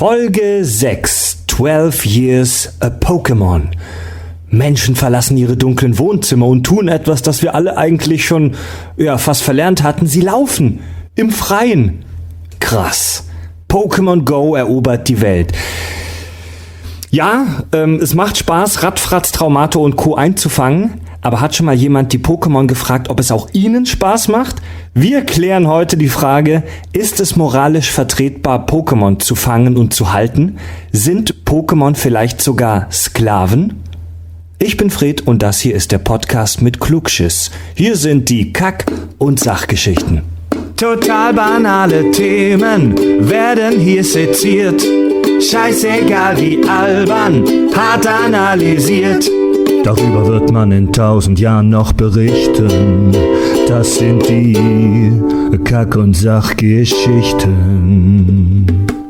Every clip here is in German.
Folge 6, 12 Years a Pokémon. Menschen verlassen ihre dunklen Wohnzimmer und tun etwas, das wir alle eigentlich schon fast verlernt hatten. Sie laufen im Freien. Krass. Pokémon Go erobert die Welt. Ja, es macht Spaß, Radfratz, Traumato und Co. einzufangen. Aber hat schon mal jemand die Pokémon gefragt, ob es auch ihnen Spaß macht? Wir klären heute die Frage, ist es moralisch vertretbar, Pokémon zu fangen und zu halten? Sind Pokémon vielleicht sogar Sklaven? Ich bin Fred und das hier ist der Podcast mit Klugschiss. Hier sind die Kack- und Sachgeschichten. Total banale Themen werden hier seziert. Scheißegal wie albern, hart analysiert. Darüber wird man in 1000 Jahren noch berichten. Das sind die Kack- und Sachgeschichten.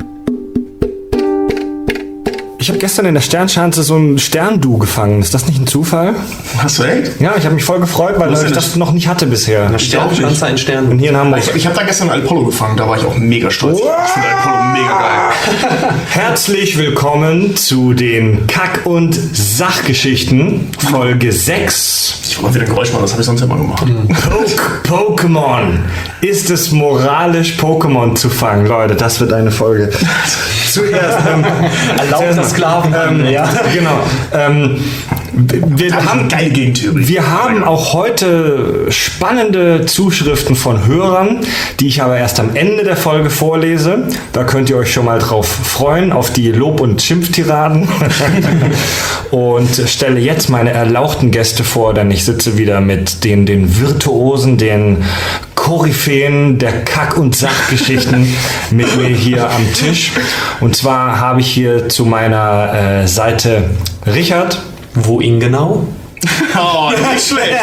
Ich habe gestern in der Sternschanze so ein Sterndu gefangen. Ist das nicht ein Zufall? Hast du echt? Ja, ich habe mich voll gefreut, weil ich das noch nicht hatte bisher. Eine Sternschanze, ein Stern. Und hier in Hamburg. Ich habe da gestern einen Apollo gefangen, da war ich auch mega stolz. Wow. Ich finde Apollo mega geil. Herzlich willkommen zu den Kack- und Sachgeschichten, Folge 6. Ich wollte mal wieder ein Geräusch machen, das habe ich sonst immer gemacht. Pokémon. Ist es moralisch, Pokémon zu fangen? Leute, das wird eine Folge. Zuerst Erlaubter Sklaven. Ja, genau. Wir haben auch heute spannende Zuschriften von Hörern, die ich aber erst am Ende der Folge vorlese. Da könnt ihr euch schon mal drauf freuen, auf die Lob- und Schimpftiraden. Und stelle jetzt meine erlauchten Gäste vor, denn ich sitze wieder mit den Virtuosen, den Koryphäen der Kack- und Sachgeschichten mit mir hier am Tisch. Und zwar habe ich hier zu meiner Seite Richard. Wohin genau? Oh, nicht schlecht.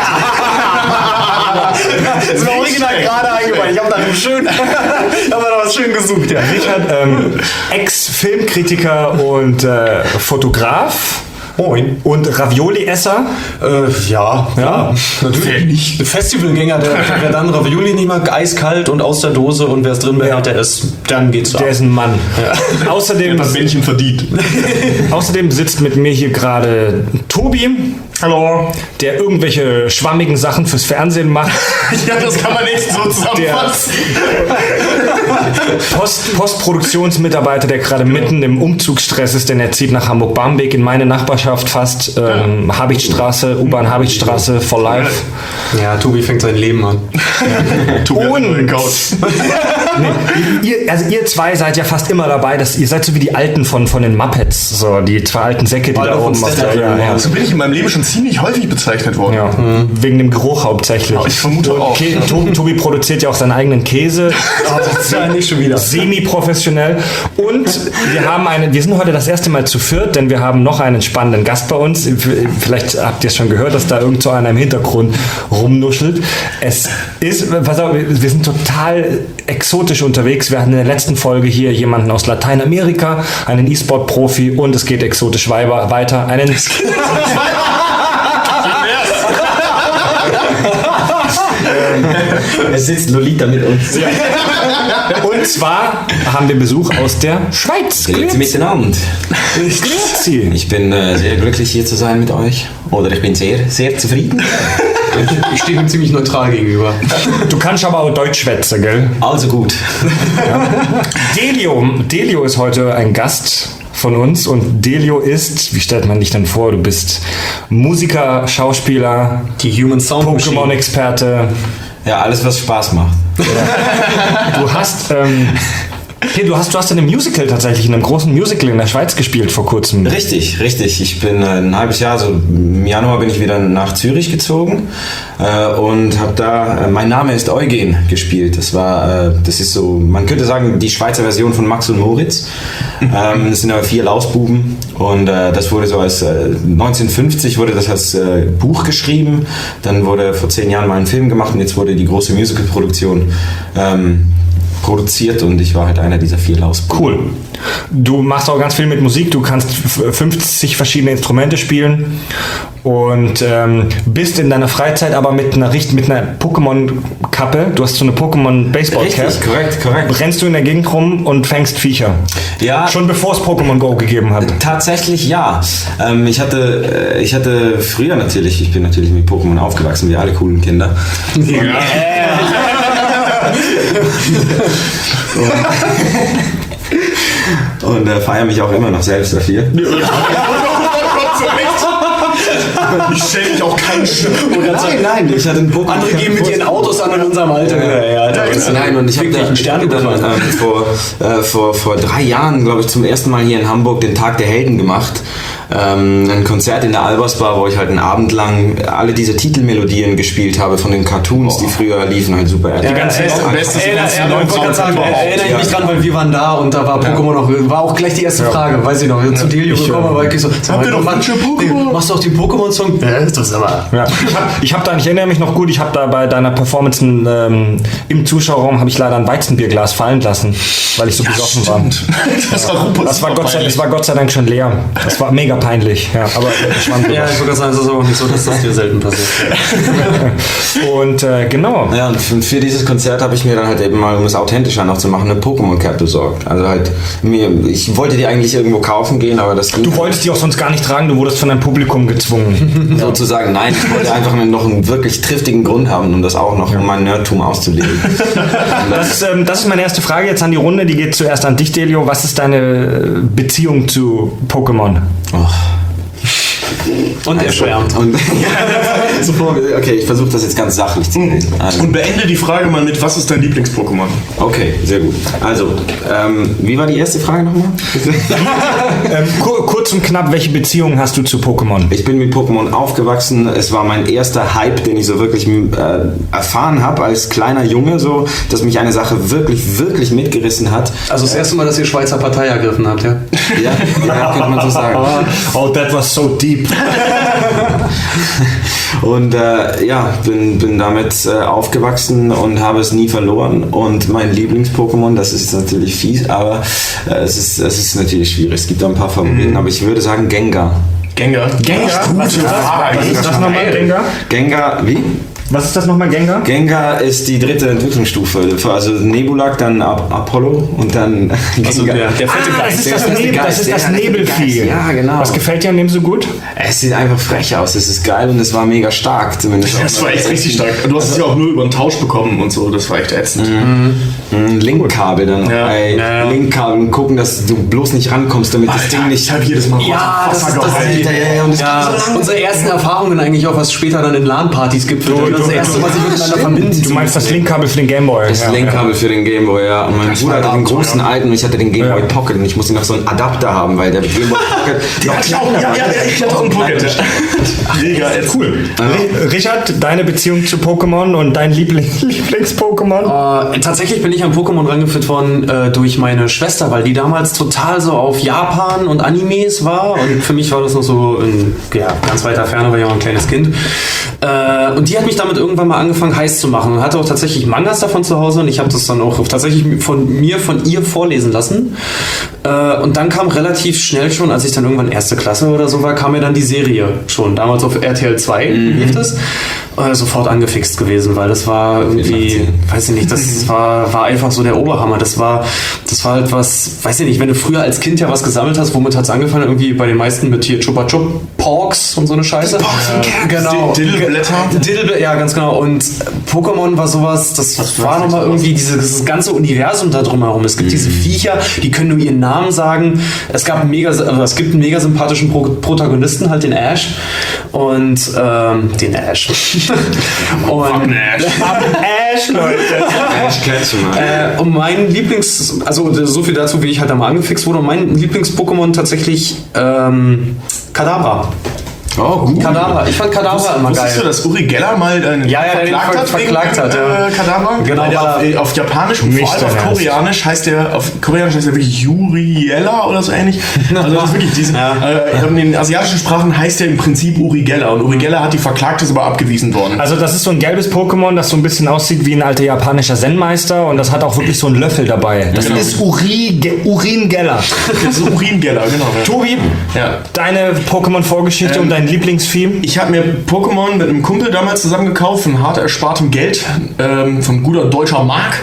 Das war original gerade eingefallen. Ich habe da was schön gesucht. Ja. Richard, Ex-Filmkritiker und Fotograf. Moin. Und Ravioli-Esser? Ja, natürlich nicht. Festivalgänger, wer dann Ravioli nicht mag, eiskalt und aus der Dose und wer es drin behält, der ist, dann geht's ab. Der ist ein Mann. Ja. Außerdem das Männchen verdient. Außerdem sitzt mit mir hier gerade Tobi. Hallo. Der irgendwelche schwammigen Sachen fürs Fernsehen macht. Ja, das kann man nicht so zusammenfassen. Postproduktionsmitarbeiter, der gerade mitten im Umzugsstress ist, denn er zieht nach Hamburg-Barmbek in meine Nachbarschaft fast. Habichtstraße, U-Bahn Habichtstraße for life. Ja, Tobi fängt sein Leben an. Tobi hat einen neuen Couch. Ihr zwei seid ja fast immer dabei, ihr seid so wie die Alten von den Muppets, so die zwei alten Säcke, die da oben auf der... So bin ich in meinem Leben schon ziemlich häufig bezeichnet worden. Ja, wegen dem Geruch hauptsächlich. Ja, ich vermute auch. Tobi produziert ja auch seinen eigenen Käse. Das ist ja nicht schon wieder. Semi-professionell. Und wir sind heute das erste Mal zu viert, denn wir haben noch einen spannenden Gast bei uns. Vielleicht habt ihr es schon gehört, dass da irgend so einer im Hintergrund rumnuschelt. Pass auf, wir sind total exotisch unterwegs. Wir hatten in der letzten Folge hier jemanden aus Lateinamerika, einen E-Sport-Profi und es geht exotisch weiter. Es sitzt Lolita mit uns. Und zwar haben wir Besuch aus der Schweiz. Grüezi miteinander. Grüezi. Ich bin sehr glücklich hier zu sein mit euch. Oder ich bin sehr, sehr zufrieden. Ich stehe ihm ziemlich neutral gegenüber. Du kannst aber auch Deutsch schwätzen, gell? Also gut. Ja. Delio ist heute ein Gast von uns und Delio ist, wie stellt man dich denn vor, du bist Musiker, Schauspieler, die Human Sound Pokémon-Experte. Ja, alles, was Spaß macht. Du hast in einem Musical tatsächlich, in einem großen Musical in der Schweiz gespielt vor kurzem. Richtig. Ich bin ein halbes Jahr, so im Januar bin ich wieder nach Zürich gezogen und habe da Mein Name ist Eugen gespielt. Das ist so, man könnte sagen, die Schweizer Version von Max und Moritz. Das sind aber 4 Lausbuben und das wurde so 1950 wurde das als Buch geschrieben, dann wurde vor 10 Jahren mal ein Film gemacht und jetzt wurde die große Musicalproduktion produziert und ich war halt einer dieser 4 Lausbuben. Cool. Du machst auch ganz viel mit Musik, du kannst 50 verschiedene Instrumente spielen und bist in deiner Freizeit aber mit einer Pokémon-Kappe, du hast so eine Pokémon-Baseball-Cap. Richtig, korrekt. Rennst du in der Gegend rum und fängst Viecher. Ja. Schon bevor es Pokémon Go gegeben hat. Tatsächlich ja. Ich hatte früher natürlich, ich bin natürlich mit Pokémon aufgewachsen, wie alle coolen Kinder. Und feiere mich auch immer noch selbst dafür. Ich stelle mich auch keinen Stück. Nein, ich hatte einen Pokémon. Andere gehen mit ihren Autos an in unserem Alter. Nein, und ich habe einen Stern vor 3 Jahren, glaube ich, zum ersten Mal hier in Hamburg den Tag der Helden gemacht. Ein Konzert in der Albers-Bar, wo ich halt einen Abend lang alle diese Titelmelodien gespielt habe von den Cartoons, die früher liefen, halt super. Die ganze erinnere ich mich dran, weil wir waren da und da war Pokémon noch, war auch gleich die erste Frage, weiß ich noch, zu Delio gekommen, war ich so, habt ihr doch manche Pokémon? Machst du auch die Pokémon-Song? Ja, das ist aber. Ja. Ich erinnere mich noch gut, ich habe da bei deiner Performance im Zuschauerraum habe ich leider ein Weizenbierglas fallen lassen, weil ich so besoffen war. Das war Gott sei Dank schon leer. Das war mega peinlich. Ja, aber ja, ich würde sagen, es ist auch nicht so, dass das dir selten passiert. Und genau. Ja, und für dieses Konzert habe ich mir dann halt eben mal, um es authentischer noch zu machen, eine Pokémon-Cap besorgt. Also halt, ich wollte die eigentlich irgendwo kaufen gehen, aber das ging. Du wolltest die auch sonst gar nicht tragen, du wurdest von deinem Publikum gezwungen. Sozusagen, nein, ich wollte einfach noch einen wirklich triftigen Grund haben, um das auch noch, um mein Nerdtum auszuleben. Das ist meine erste Frage jetzt an die Runde, die geht zuerst an dich, Delio. Was ist deine Beziehung zu Pokémon? Und er schwärmt. Okay, ich versuche das jetzt ganz sachlich zu lesen. Also. Und beende die Frage mal mit, was ist dein Lieblings-Pokémon? Okay, sehr gut. Also, wie war die erste Frage nochmal? Kurz und knapp, welche Beziehung hast du zu Pokémon? Ich bin mit Pokémon aufgewachsen. Es war mein erster Hype, den ich so wirklich erfahren habe als kleiner Junge, so, dass mich eine Sache wirklich, wirklich mitgerissen hat. Also das erste Mal, dass ihr Schweizer Partei ergriffen habt, ja? Ja, könnte man so sagen. Oh, that was so deep. Und bin damit aufgewachsen und habe es nie verloren. Und mein Lieblings-Pokémon, das ist natürlich fies, aber es ist natürlich schwierig. Es gibt da ein paar Favoriten, aber ich würde sagen Gengar. Gengar? Was ist das nochmal, Gengar? Gengar, wie? Was ist das nochmal, Gengar? Gengar ist die 3. Entwicklungsstufe. Also Nebulak, dann Apollo und dann Gengar. Also der fette Geist. Das ist das Nebelvieh. Ja, genau. Was gefällt dir an dem so gut? Es sieht einfach frech aus. Es ist geil und es war mega stark. Zumindest. Das war echt richtig stark. Du hast es ja auch nur über einen Tausch bekommen und so. Das war echt ätzend. Linkkabel dann noch. Ja. Linkkabel und gucken, dass du bloß nicht rankommst, damit das Ding nicht... Ich habe jedes Mal unsere ersten Erfahrungen eigentlich auch, was später dann in LAN-Partys gibt. Das erste, was ich miteinander verbinde. Du meinst das Linkkabel für den Gameboy. Das Linkkabel für den Gameboy, ja. Und mein Bruder hatte den großen alten und ich hatte den Gameboy Pocket und ich musste noch so einen Adapter haben, weil der Gameboy Pocket ich hatte auch einen Pocket. Mega, cool. Richard, deine Beziehung zu Pokémon und dein Lieblings-Pokémon? Tatsächlich bin ich an Pokémon rangeführt worden durch meine Schwester, weil die damals total so auf Japan und Animes war und für mich war das noch so in ganz weiter Ferne, weil ich auch ein kleines Kind. Und die hat mich damit irgendwann mal angefangen heiß zu machen und hatte auch tatsächlich Mangas davon zu Hause und ich habe das dann auch tatsächlich von ihr vorlesen lassen. Und dann kam relativ schnell schon, als ich dann irgendwann 1. Klasse oder so war, kam mir dann die Serie schon. Damals auf RTL 2 lief das. Sofort angefixt gewesen, weil das war irgendwie, weiß ich nicht, das war einfach so der Oberhammer. Das war halt was, weiß ich nicht, wenn du früher als Kind ja was gesammelt hast, womit hat es angefangen? Irgendwie bei den meisten mit hier Chupa Chup Porks und so eine Scheiße. Genau. Diddleblätter, ja, ganz genau. Und Pokémon war sowas, das war nochmal irgendwie dieses ganze Universum da drumherum. Es gibt diese Viecher, die können nur ihren Namen sagen. Es gibt einen mega sympathischen Protagonisten, halt den Ash. Und den Ash. Und Ash, Leute. Ash kennst du mal. Und mein also so viel dazu, wie ich halt da mal angefixt wurde. Und mein Lieblings-Pokémon tatsächlich Kadabra. Oh, gut. Kadabra. Ich fand Kadabra immer geil. Wusstest du, dass Uri Geller mal verklagt hat wegen Kadabra? Genau, weil auf Japanisch und vor allem auf Koreanisch heißt der wirklich Uriella oder so ähnlich. Also das ist wirklich in den asiatischen Sprachen heißt der im Prinzip Uri Geller und Uri Geller hat die verklagt, ist aber abgewiesen worden. Also das ist so ein gelbes Pokémon, das so ein bisschen aussieht wie ein alter japanischer Zen-Meister und das hat auch wirklich so einen Löffel dabei. Das ist Urin Geller. Das ist Urin Geller, genau. Ja. Tobi, deine Pokémon-Vorgeschichte und dein Lieblingsvieh? Ich habe mir Pokémon mit einem Kumpel damals zusammen gekauft, von hart erspartem Geld, von guter deutscher Mark.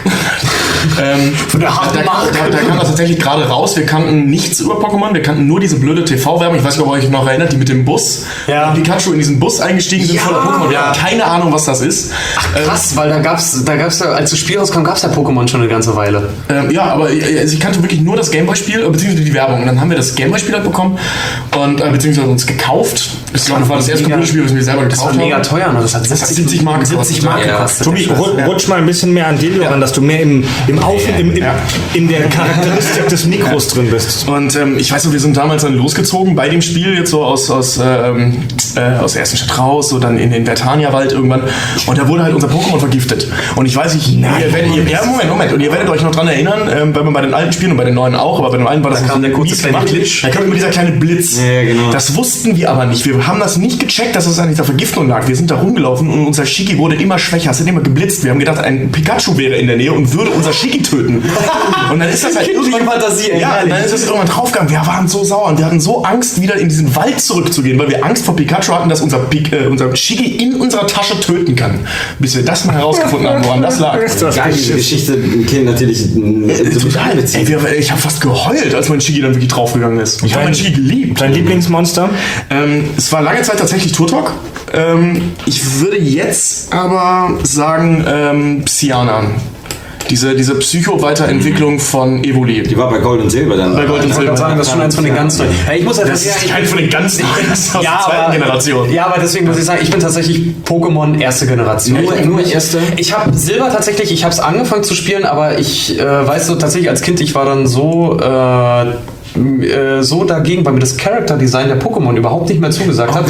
Von der harten Mark. Da kam das tatsächlich gerade raus. Wir kannten nichts über Pokémon, wir kannten nur diese blöde TV-Werbung. Ich weiß nicht, ob ihr euch noch erinnert, die mit dem Bus. Ja. Pikachu in diesen Bus eingestiegen sind voller Pokémon. Wir haben keine Ahnung, was das ist. Ach, krass, weil da gab's ja, als das Spiel rauskam, gab's ja Pokémon schon eine ganze Weile. Ja, aber ich kannte wirklich nur das Gameboy-Spiel, beziehungsweise die Werbung. Und dann haben wir das Gameboy-Spiel halt bekommen und beziehungsweise uns gekauft. Das war das erste Computerspiel, was wir selber gekauft haben. Das war mega teuer, ne? Das hat 70 Mark gekostet. Tobi, rutsch mal ein bisschen mehr an dir ran, dass du mehr in der Charakteristik des Mikros drin bist. Und ich weiß noch, wir sind damals dann losgezogen bei dem Spiel, jetzt so aus der ersten Stadt raus, so dann in den Vertania-Wald irgendwann. Und da wurde halt unser Pokémon vergiftet. Und ich weiß nicht, Moment. Und ihr werdet euch noch dran erinnern, weil man bei den alten Spielen und bei den neuen auch, aber bei den alten war das da kam der kurze kleine Glitch. Da kam immer dieser kleine Blitz. Ja, genau. Das wussten wir aber nicht. Wir haben das nicht gecheckt, dass es an dieser Vergiftung lag. Wir sind da rumgelaufen und unser Shiki wurde immer schwächer. Es hat immer geblitzt. Wir haben gedacht, ein Pikachu wäre in der Nähe und würde unser Shiki töten. Und dann ist das halt irgendwann Fantasie. Ja, und dann ist das irgendwann draufgegangen. Wir waren so sauer und wir hatten so Angst, wieder in diesen Wald zurückzugehen, weil wir Angst vor Pikachu hatten, dass unser Shiki in unserer Tasche töten kann. Bis wir das mal herausgefunden haben, woran das lag. Die Geschichte im Kind natürlich total witzig. Ich habe fast geheult, als mein Shiki dann wirklich draufgegangen ist. Ich habe mein Shiki geliebt. Dein Lieblingsmonster? Es war lange Zeit tatsächlich Turtok. Ich würde jetzt aber sagen Psyana. Diese Psycho-Weiterentwicklung von Evoli. Die war bei Gold und Silber dann. Bei Gold und Silber. Sagen, das ist schon eins von den ganz neuen. Ich muss halt das ist ein von den ganz neuen aus der zweiten Generation. Ja, aber deswegen muss ich sagen, ich bin tatsächlich Pokémon erste Generation. Nur erste? Ich habe Silber tatsächlich, ich habe es angefangen zu spielen, aber ich weiß so tatsächlich als Kind, ich war dann so dagegen, weil mir das Charakter-Design der Pokémon überhaupt nicht mehr zugesagt hat,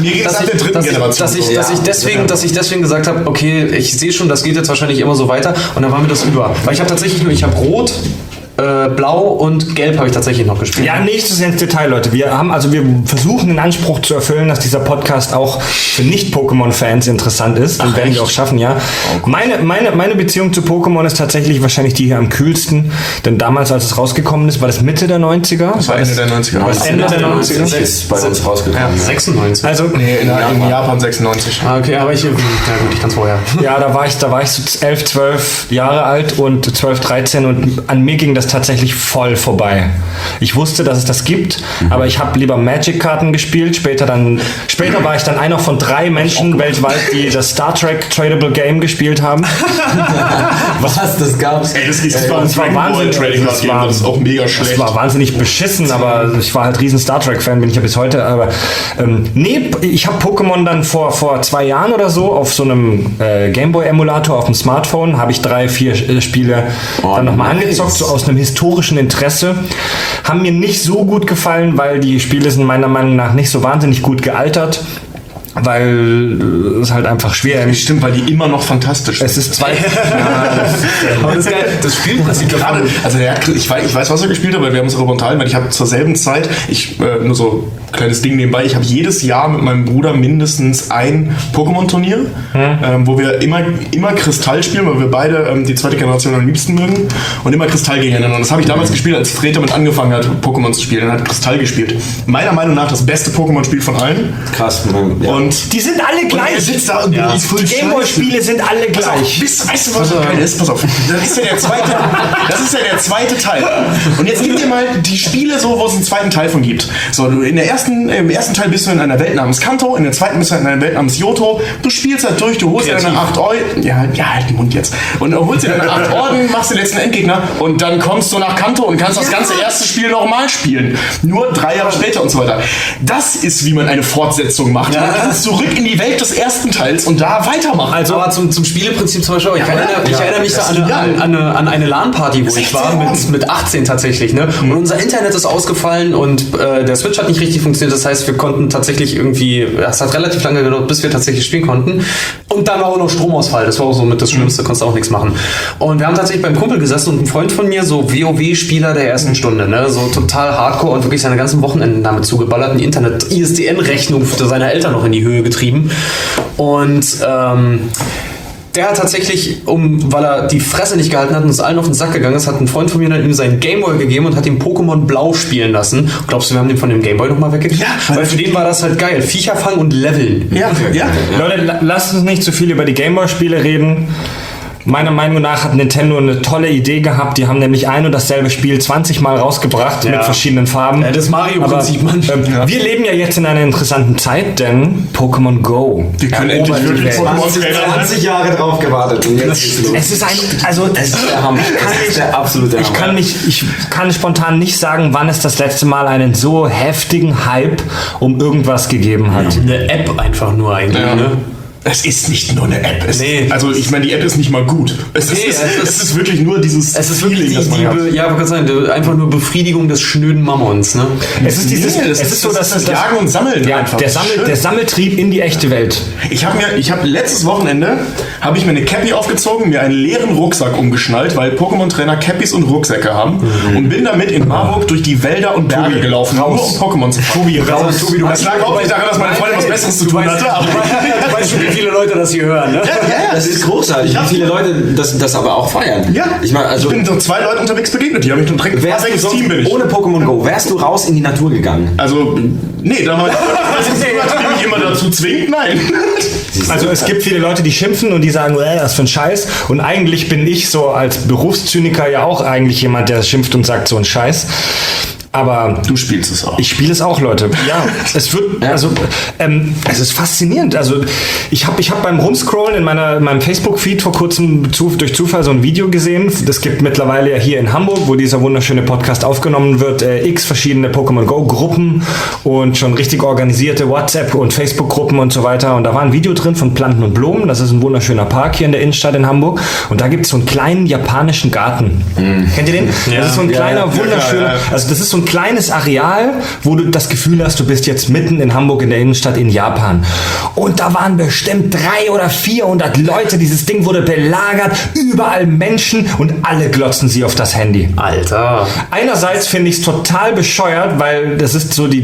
dass ich deswegen gesagt habe, okay, ich sehe schon, das geht jetzt wahrscheinlich immer so weiter und dann war mir das über. Weil ich habe Rot, Blau und Gelb habe ich tatsächlich noch gespielt. Ja, nächstes ins Detail, Leute. Wir versuchen den Anspruch zu erfüllen, dass dieser Podcast auch für Nicht-Pokémon-Fans interessant ist. Und werden wir auch schaffen, ja. Oh, meine Beziehung zu Pokémon ist tatsächlich wahrscheinlich die hier am kühlsten. Denn damals, als es rausgekommen ist, war das Mitte der 90er. Das war Ende der 90er. Ende der 90er. Ist bei uns rausgekommen. Ja, 96. Also, in Japan 96. Okay, aber ich kann es vorher. Ja, da war ich so 11, 12 Jahre alt und 12, 13 und an mir ging das tatsächlich voll vorbei. Ich wusste, dass es das gibt, aber ich habe lieber Magic-Karten gespielt. Später war ich dann einer von 3 Menschen weltweit, die das Star Trek Tradable Game gespielt haben. Das gab's? Ey, das war wahnsinnig. Das ist auch mega schlecht. Das war wahnsinnig beschissen, aber ich war halt riesen Star Trek-Fan, bin ich ja bis heute. Aber ich habe Pokémon dann vor 2 Jahren oder so auf so einem Gameboy-Emulator auf dem Smartphone, habe ich 3, 4 Spiele dann nochmal angezockt, so aus einem historischen Interesse. Haben mir nicht so gut gefallen, weil die Spiele sind meiner Meinung nach nicht so wahnsinnig gut gealtert. Weil es halt einfach schwer ist. Stimmt, weil die immer noch fantastisch sind. Es ist 2. Das Spielprinzip gerade. Also ich weiß, was er gespielt hat, weil wir haben uns darüber unterhalten, weil ich habe zur selben Zeit, nur so ein kleines Ding nebenbei, ich habe jedes Jahr mit meinem Bruder mindestens ein Pokémon-Turnier, wo wir immer Kristall spielen, weil wir beide die zweite Generation am liebsten mögen und immer Kristall gegeneinander. Und das habe ich damals gespielt, als Fred damit angefangen hat, Pokémon zu spielen. Er hat Kristall gespielt. Meiner Meinung nach das beste Pokémon-Spiel von allen. Krass. Ja. Und die sind alle gleich. Die Gameboy-Spiele sind alle gleich. Weißt du, was so geil ist? Pass auf. Das ist ja der zweite Teil. Und jetzt gib dir mal die Spiele so, wo es einen zweiten Teil von gibt. So, im ersten Teil bist du in einer Welt namens Kanto, in der zweiten bist du in einer Welt namens Johto. Du spielst halt durch, du holst dir deine 8 Orden. Ja, halt den Mund jetzt. Und du holst dir deine 8 Orden, machst den letzten Endgegner und dann kommst du nach Kanto und kannst das ganze erste Spiel nochmal spielen. Nur 3 Jahre später und so weiter. Das ist, wie man eine Fortsetzung macht. Man kann kannst zurück in die Welt des ersten Teils und da weitermachen. Also, aber zum Spieleprinzip zum Beispiel, ich erinnere mich an eine LAN-Party, wo ich war, mit 18 tatsächlich. Ne? Und unser Internet ist ausgefallen und der Switch hat nicht richtig funktioniert. Das heißt, wir konnten tatsächlich irgendwie, es hat relativ lange gedauert, bis wir tatsächlich spielen konnten. Und dann war auch noch Stromausfall. Das war auch so mit das Schlimmste, konntest auch nichts machen. Und wir haben tatsächlich beim Kumpel gesessen und ein Freund von mir, so WoW-Spieler der ersten Stunde, ne? So total hardcore und wirklich seine ganzen Wochenenden damit zugeballert, eine Internet-ISDN-Rechnung für seine Eltern noch in die Höhe getrieben. Und der hat tatsächlich, weil er die Fresse nicht gehalten hat und uns allen auf den Sack gegangen ist, hat ein Freund von mir dann ihm seinen Gameboy gegeben und hat ihm Pokémon Blau spielen lassen. Glaubst du, wir haben den von dem Gameboy nochmal weggekriegt? Ja. Weil für den war das halt geil. Viecher fangen und leveln. Ja. Leute, lasst uns nicht zu viel über die Gameboy-Spiele reden. Meiner Meinung nach hat Nintendo eine tolle Idee gehabt. Die haben nämlich ein und dasselbe Spiel 20 Mal rausgebracht mit verschiedenen Farben. Ja, das Mario-Prinzip, Mann. Wir leben ja jetzt in einer interessanten Zeit, denn Pokémon Go. Wir können endlich wirklich 20 Jahre drauf gewartet. Und jetzt es ist der Hammer. Das ist der absolute Hammer. Ich kann spontan nicht sagen, wann es das letzte Mal einen so heftigen Hype um irgendwas gegeben hat. Eine App einfach nur eigentlich, ne? Es ist nicht nur eine App. Also ich meine, die App ist nicht mal gut. Es ist wirklich nur dieses Feeling, das man hat. Ja, aber kann sein, einfach nur Befriedigung des schnöden Mammons. Ne? Es ist so, dass das Jagen und Sammeln einfach. Der Sammeltrieb in die echte Welt. Ich habe letztes Wochenende mir eine Cappy aufgezogen, mir einen leeren Rucksack umgeschnallt, weil Pokémon-Trainer Cappies und Rucksäcke haben und bin damit in Marburg durch die Wälder und Berge gelaufen, nur um Pokémon zu fangen. Tobi, das lag auch nicht daran, dass meine Freundin was Besseres zu tun hatte. Aber du weißt schon, wie viele Leute das hier hören, ne? Ja, das ist großartig. Wie viele Leute das aber auch feiern. Ja, ich bin so 2 Leuten unterwegs begegnet, die haben mich direkt gefragt, welches Team bin ich. Ohne Pokémon Go, wärst du raus in die Natur gegangen? Also, nee, da war mich immer dazu zwingt, nein. Also es gibt viele Leute, die schimpfen und die sagen, was für ein Scheiß. Und eigentlich bin ich so als Berufszyniker ja auch eigentlich jemand, der schimpft und sagt so ein Scheiß. Aber du spielst es auch. Ich spiele es auch, Leute. Ja, es wird, also, es ist faszinierend. Also, ich hab beim Rumscrollen in meinem Facebook-Feed vor kurzem durch Zufall so ein Video gesehen. Es gibt mittlerweile ja hier in Hamburg, wo dieser wunderschöne Podcast aufgenommen wird, x verschiedene Pokémon Go-Gruppen und schon richtig organisierte WhatsApp- und Facebook-Gruppen und so weiter. Und da war ein Video drin von Planten und Blumen. Das ist ein wunderschöner Park hier in der Innenstadt in Hamburg. Und da gibt es so einen kleinen japanischen Garten. Kennt ihr den? Ja. Das ist so ein kleiner, wunderschöner, also das ist so ein kleines Areal, wo du das Gefühl hast, du bist jetzt mitten in Hamburg in der Innenstadt in Japan. Und da waren bestimmt 300 oder 400 Leute. Dieses Ding wurde belagert, überall Menschen und alle glotzen sie auf das Handy. Alter. Einerseits finde ich es total bescheuert, weil das ist so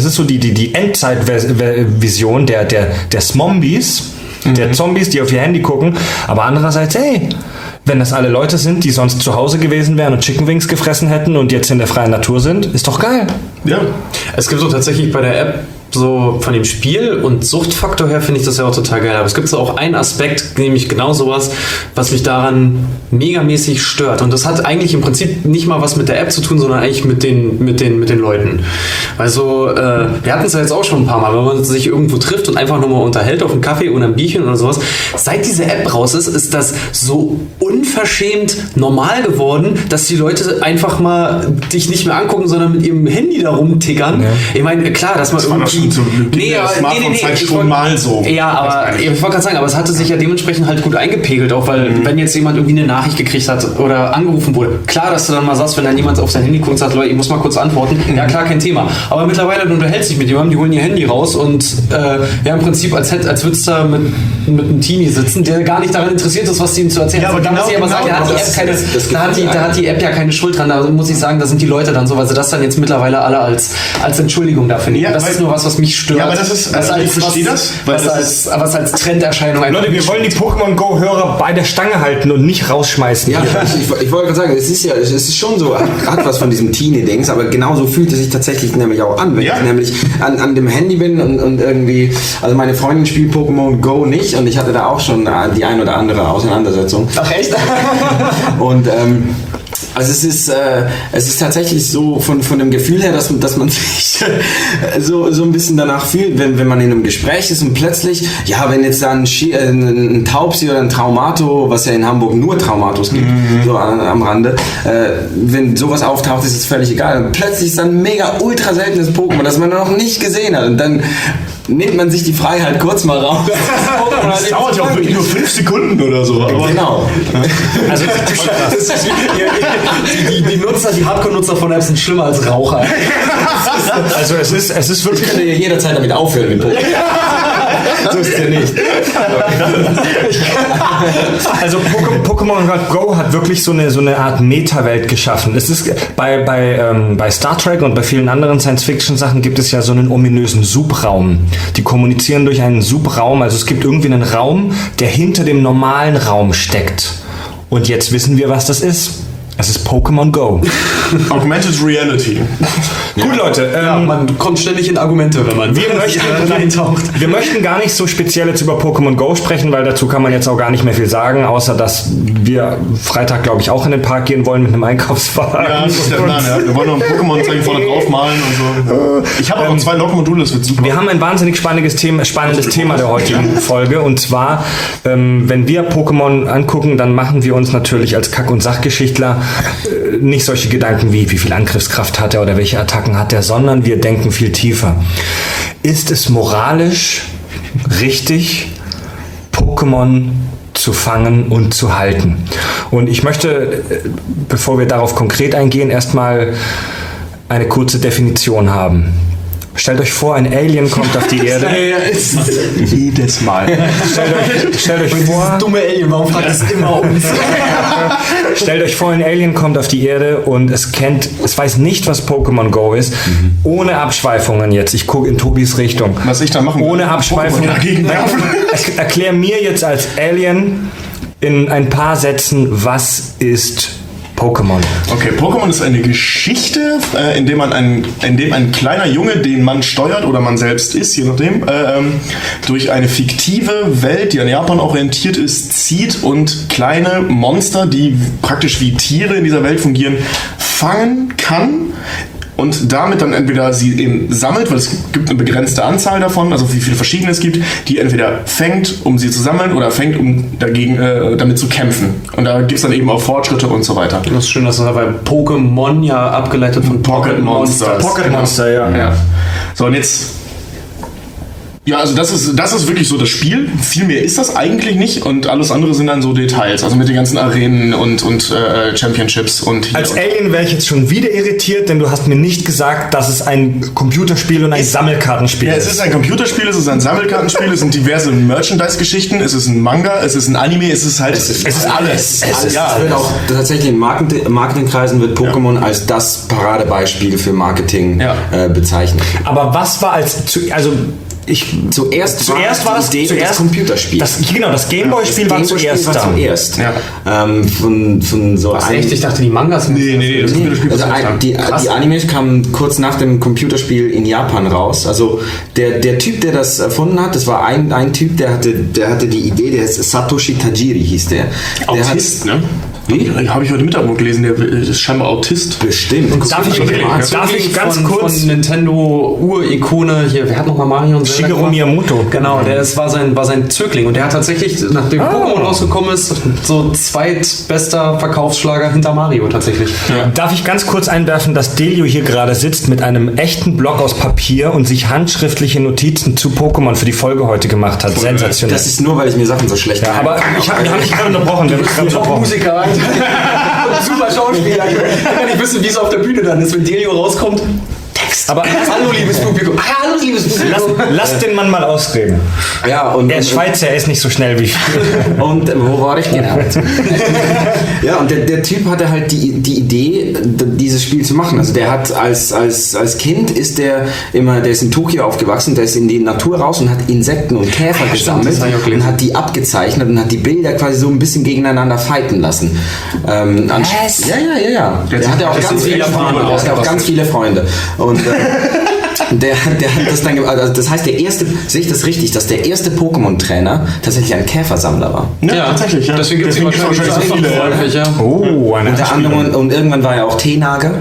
die Endzeitvision der Smombies, der Zombies, die auf ihr Handy gucken. Aber andererseits, hey, wenn das alle Leute sind, die sonst zu Hause gewesen wären und Chicken Wings gefressen hätten und jetzt in der freien Natur sind, ist doch geil. Ja. Es gibt so tatsächlich bei der App so von dem Spiel und Suchtfaktor her finde ich das ja auch total geil. Aber es gibt so auch einen Aspekt, nämlich genau sowas, was mich daran megamäßig stört. Und das hat eigentlich im Prinzip nicht mal was mit der App zu tun, sondern eigentlich mit den Leuten. Also, wir hatten es ja jetzt auch schon ein paar Mal, wenn man sich irgendwo trifft und einfach nur mal unterhält auf einen Kaffee oder ein Bierchen oder sowas. Seit diese App raus ist das so unverschämt normal geworden, dass die Leute einfach mal dich nicht mehr angucken, sondern mit ihrem Handy da rumtickern. Ja. Ich meine, klar, dass man irgendwie... schon mal so. Ja, aber ich wollte gerade sagen, aber es hatte sich ja dementsprechend halt gut eingepegelt, auch weil wenn jetzt jemand irgendwie eine Nachricht gekriegt hat oder angerufen wurde, klar, dass du dann mal sagst, wenn dann jemand auf sein Handy guckt und sagt, Leute, ich muss mal kurz antworten, ja klar, kein Thema. Aber mittlerweile, du unterhältst dich mit jemandem, die holen ihr Handy raus und ja, im Prinzip als würdest du da mit einem Teenie sitzen, der gar nicht daran interessiert ist, was sie ihm zu erzählen. Ja, aber da hat die App ja keine Schuld dran, da muss ich sagen, da sind die Leute dann so, weil sie das dann jetzt mittlerweile alle als Entschuldigung dafür nehmen. Ja, das ist nur was mich stört. Ja, aber das ist, ich verstehe das. Was als Trenderscheinung einfach. Leute, wir wollen die Pokémon Go-Hörer bei der Stange halten und nicht rausschmeißen. Ja, ich wollte gerade sagen, es ist schon so, hat was von diesem Teenie-Dings, aber genauso fühlt es sich tatsächlich nämlich auch an, wenn ich nämlich an dem Handy bin und irgendwie, also meine Freundin spielt Pokémon Go nicht und ich hatte da auch schon die ein oder andere Auseinandersetzung. Ach echt? Und also es ist tatsächlich so von dem Gefühl her, dass man sich so ein bisschen danach fühlt, wenn man in einem Gespräch ist und plötzlich, ja, wenn jetzt da ein Taubsi oder ein Traumato, was ja in Hamburg nur Traumatos gibt, so am Rande, wenn sowas auftaucht, ist es völlig egal. Und plötzlich ist dann ein mega ultra seltenes Pokémon, das man noch nicht gesehen hat und dann nimmt man sich die Freiheit kurz mal raus. Das dauert ja auch wirklich nur 5 Sekunden oder so. Aber Genau. Also das ist die Nutzer, die Hardcore-Nutzer von Apps sind schlimmer als Raucher. Also es ist wirklich... Ich könnte ja jederzeit damit aufhören mit Pokémon. So ist es ja nicht. Also Pokémon Go hat wirklich so eine Art Meta-Welt geschaffen. Es ist bei Star Trek und bei vielen anderen Science-Fiction-Sachen gibt es ja so einen ominösen Subraum. Die kommunizieren durch einen Subraum. Also es gibt irgendwie einen Raum, der hinter dem normalen Raum steckt. Und jetzt wissen wir, was das ist. Es ist Pokémon Go. Augmented Reality. Gut, Leute. Man kommt ständig in Argumente, wenn man reintaucht. Wir möchten gar nicht so speziell jetzt über Pokémon Go sprechen, weil dazu kann man jetzt auch gar nicht mehr viel sagen, außer dass wir Freitag, glaube ich, auch in den Park gehen wollen mit einem Einkaufswagen. Ja, das ist der Plan. Ja. Wir wollen noch ein Pokémon-Zeichen vorne drauf malen und so. Ich habe auch 2 Log-Module, das wird super. Wir haben ein wahnsinnig spannendes Thema der heutigen Folge, und zwar, wenn wir Pokémon angucken, dann machen wir uns natürlich als Kack- und Sachgeschichtler nicht solche Gedanken wie viel Angriffskraft hat er oder welche Attacken hat er, sondern wir denken viel tiefer. Ist es moralisch richtig, Pokémon zu fangen und zu halten? Und ich möchte, bevor wir darauf konkret eingehen, erstmal eine kurze Definition haben. Stellt euch vor, ein Alien kommt auf die Erde. Jedes Mal. Stellt euch vor, Dumme Alien, warum fragt es immer uns? Stellt euch vor, ein Alien kommt auf die Erde und es weiß nicht, was Pokémon Go ist. Ohne Abschweifungen jetzt. Ich gucke in Tobis Richtung. Was ich da machen will. Ohne Abschweifungen. Pokémon dagegen werfen. Erklär mir jetzt als Alien in ein paar Sätzen, was ist Pokémon? Okay, Pokémon ist eine Geschichte, in dem ein kleiner Junge, den man steuert oder man selbst ist, je nachdem, durch eine fiktive Welt, die an Japan orientiert ist, zieht und kleine Monster, die praktisch wie Tiere in dieser Welt fungieren, fangen kann. Und damit dann entweder sie eben sammelt, weil es gibt eine begrenzte Anzahl davon, also wie viele verschiedene es gibt, die entweder fängt, um sie zu sammeln, oder fängt, um damit zu kämpfen. Und da gibt es dann eben auch Fortschritte und so weiter. Das ist schön, dass das bei Pokémon ja abgeleitet von Pocket Monsters. Pocket Monster, ja. So, und jetzt... Ja, also das ist wirklich so das Spiel. Viel mehr ist das eigentlich nicht, und alles andere sind dann so Details, also mit den ganzen Arenen und Championships und... Als Alien wäre ich jetzt schon wieder irritiert, denn du hast mir nicht gesagt, dass es ein Computerspiel und ein Sammelkartenspiel ist. Ja, es ist ein Computerspiel, es ist ein Sammelkartenspiel, es sind diverse Merchandise-Geschichten, es ist ein Manga, es ist ein Anime, es ist halt... Es ist alles. Es wird auch tatsächlich in Marketingkreisen wird Pokémon als das Paradebeispiel für Marketing bezeichnet. Aber was war Zuerst war das Computerspiel. Das Gameboy-Spiel war zuerst da. Ja. Von so echt? Ich dachte, die Mangas... Nee, das Computerspiel also die Animes kamen kurz nach dem Computerspiel in Japan raus. Also der Typ, der das erfunden hat, das war ein Typ, der hatte die Idee, der heißt Satoshi Tajiri, hieß der. Autist, ne? Wie? Habe ich heute Mittag noch gelesen, der ist scheinbar Autist. Bestimmt. Darf ich ganz kurz... Von Nintendo Ur-Ikone hier, wer hat nochmal Mario und Zelda Shigeru gemacht? Miyamoto. Genau, war sein Zögling, und der hat tatsächlich, nachdem Pokémon rausgekommen ist, so zweitbester Verkaufsschlager hinter Mario tatsächlich. Ja. Darf ich ganz kurz einwerfen, dass Delio hier gerade sitzt mit einem echten Block aus Papier und sich handschriftliche Notizen zu Pokémon für die Folge heute gemacht hat. Sensationell. Das ist nur, weil ich mir Sachen so schlecht aber wir haben dich gerade unterbrochen. Wir haben Top Musiker, super Schauspieler. Ich kann nicht wissen, wie es auf der Bühne dann ist, wenn Delio rauskommt. Text. Aber hallo, liebes Publikum. Hallo, liebes Publikum. Lass den Mann mal ausreden. Ja, und Er ist Schweizer, er ist nicht so schnell wie... Und wo war ich genau? Ja, und der Typ hatte halt die Idee, dieses Spiel zu machen. Also der hat als Kind der ist in Tokio aufgewachsen, der ist in die Natur raus und hat Insekten und Käfer gesammelt und hat die abgezeichnet und hat die Bilder quasi so ein bisschen gegeneinander fighten lassen. Ja. Der hatte auch ganz viele Freunde. Und der hat das dann gemacht. Also das heißt, sehe ich das richtig, dass der erste Pokémon-Trainer tatsächlich ein Käfersammler war? Ja, tatsächlich. Ja. Deswegen gibt es wahrscheinlich so viele. Häufig, ja. Oh, Unter anderem, und irgendwann war er auch Teenager.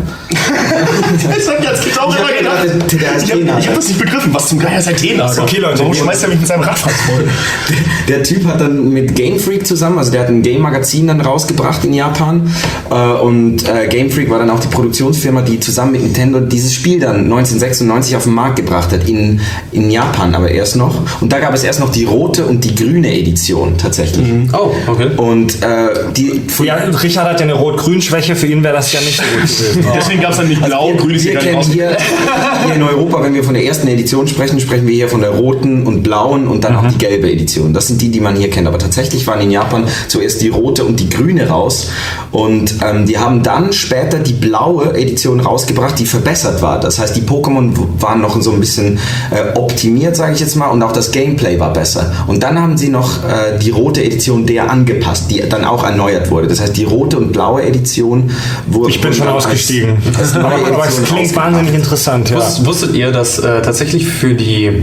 Das hab ich als Kind auch immer gedacht. der heißt Ich T-Nagel. hab das nicht begriffen. Was zum Geier ist ein T-Nagel? Okay, Leute, Warum schmeißt er mich mit seinem Radfass voll? Der Typ hat dann mit Game Freak zusammen, also der hat ein Game-Magazin dann rausgebracht in Japan und Game Freak war dann auch die Produktionsfirma, die zusammen mit Nintendo dieses Spiel dann 1996 auf den Markt gebracht hat, in Japan aber erst noch. Und da gab es erst noch die rote und die grüne Edition tatsächlich. Oh, okay. Und Ja, Richard hat ja eine Rot-Grün-Schwäche, für ihn wäre das ja nicht so gut gewesen. Deswegen gab es dann nicht blau, grün ist wir ja kennen hier in Europa, wenn wir von der ersten Edition sprechen, sprechen wir hier von der roten und blauen und dann auch die gelbe Edition. Das sind die man hier kennt. Aber tatsächlich waren in Japan zuerst die rote und die grüne raus. Und die haben dann später die blaue Edition rausgebracht, die verbessert war. Das heißt, die Pokémon waren noch so ein bisschen optimiert, sage ich jetzt mal, und auch das Gameplay war besser. Und dann haben sie noch die rote Edition der angepasst, die dann auch erneuert wurde. Das heißt, die rote und blaue Edition wurde... Ich bin schon ausgestiegen. Aber es klingt wahnsinnig interessant. Ja. Wusstet ihr, dass tatsächlich für die...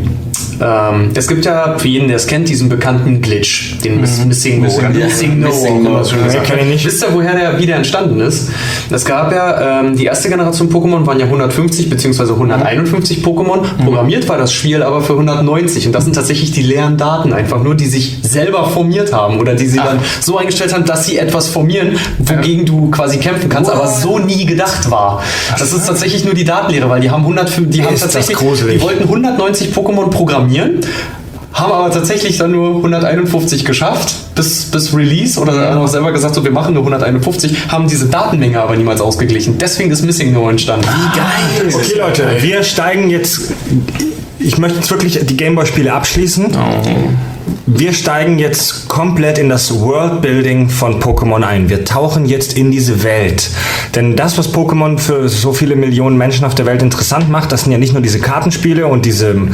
es gibt ja, für jeden, der es kennt, diesen bekannten Glitch, den Missing No. Missing No. Kenn ich nicht. Wisst ihr, woher der wieder entstanden ist? Es gab ja, die erste Generation Pokémon waren ja 150 bzw. 151 Pokémon. Programmiert war das Spiel aber für 190. Und das sind tatsächlich die leeren Daten einfach nur, die sich selber formiert haben oder die sie dann so eingestellt haben, dass sie etwas formieren, wogegen du quasi kämpfen kannst, aber so nie gedacht war. Das ist tatsächlich nur die Datenlehre, weil die haben tatsächlich, die wollten 190 Pokémon programmieren, haben aber tatsächlich dann nur 151 geschafft bis Release oder haben auch selber gesagt, so wir machen nur 151, haben diese Datenmenge aber niemals ausgeglichen. Deswegen ist Missing No entstanden. Wie geil! Okay, Leute, wir steigen jetzt. Ich möchte jetzt wirklich die Gameboy-Spiele abschließen. Wir steigen jetzt komplett in das Worldbuilding von Pokémon ein. Wir tauchen jetzt in diese Welt. Denn das, was Pokémon für so viele Millionen Menschen auf der Welt interessant macht, das sind ja nicht nur diese Kartenspiele und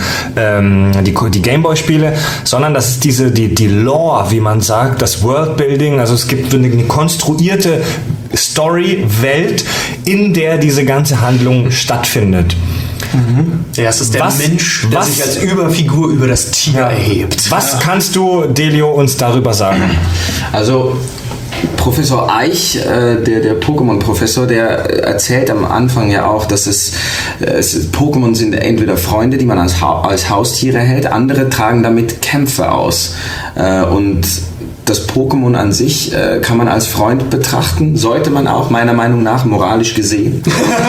die Gameboy-Spiele, sondern das ist die Lore, wie man sagt, das Worldbuilding. Also es gibt eine konstruierte Story-Welt, in der diese ganze Handlung stattfindet. Ja, es ist der Mensch, der sich als Überfigur über das Tier erhebt. Was kannst du, Delio, uns darüber sagen? Also Professor Eich, der Pokémon-Professor, der erzählt am Anfang ja auch, dass Pokémon sind entweder Freunde, die man als Haustiere hält, andere tragen damit Kämpfe aus. Und das Pokémon an sich kann man als Freund betrachten, sollte man auch, meiner Meinung nach, moralisch gesehen.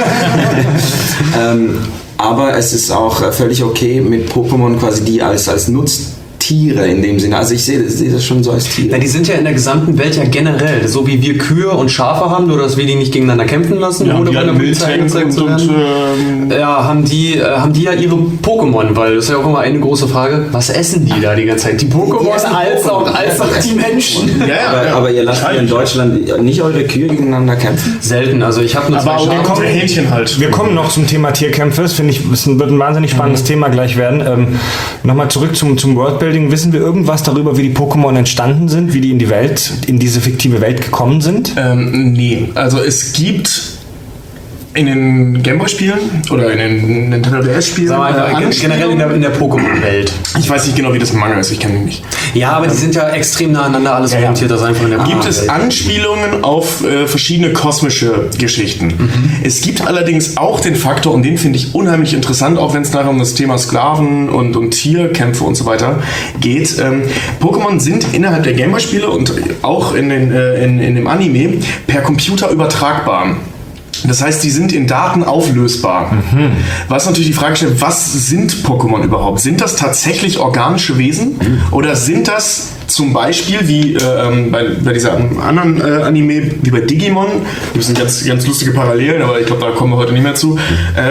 Aber es ist auch völlig okay, mit Pokémon quasi die als Nutztiere in dem Sinne. Also ich sehe das schon so als Tiere. Ja, die sind ja in der gesamten Welt ja generell, so wie wir Kühe und Schafe haben, nur dass wir die nicht gegeneinander kämpfen lassen, Ja, ohne bei der Polizei angezeigt zu werden. Ja, haben die ja ihre Pokémon, weil das ist ja auch immer eine große Frage, was essen die da die ganze Zeit? Die Pokémon als auch die Menschen. Aber ihr lasst in Deutschland nicht eure Kühe gegeneinander kämpfen? Selten, also ich habe nur zwei Schafe. Hähnchen halt. Wir kommen noch zum Thema Tierkämpfe. Das finde ich, wird ein wahnsinnig spannendes Thema gleich werden. Nochmal zurück zum Worldbuilding. Wissen wir irgendwas darüber, wie die Pokémon entstanden sind, wie die in diese fiktive Welt gekommen sind? Nee, also es gibt in den Gameboy-Spielen oder in den Nintendo DS-Spielen generell in der Pokémon-Welt. Ich weiß nicht genau, wie das im Manga ist, ich kenne ihn nicht. Ja, aber die sind ja extrem nah aneinander alles orientiert, das einfach in der Gibt es Anspielungen auf verschiedene kosmische Geschichten. Es gibt allerdings auch den Faktor, und den finde ich unheimlich interessant, auch wenn es nachher um das Thema Sklaven und Tierkämpfe und so weiter geht. Pokémon sind innerhalb der Gameboy-Spiele und auch in dem Anime per Computer übertragbar. Das heißt, die sind in Daten auflösbar. Was natürlich die Frage stellt, was sind Pokémon überhaupt? Sind das tatsächlich organische Wesen? Oder sind das zum Beispiel, wie bei dieser anderen Anime, wie bei Digimon, das sind ganz, ganz lustige Parallelen, aber ich glaube, da kommen wir heute nicht mehr zu,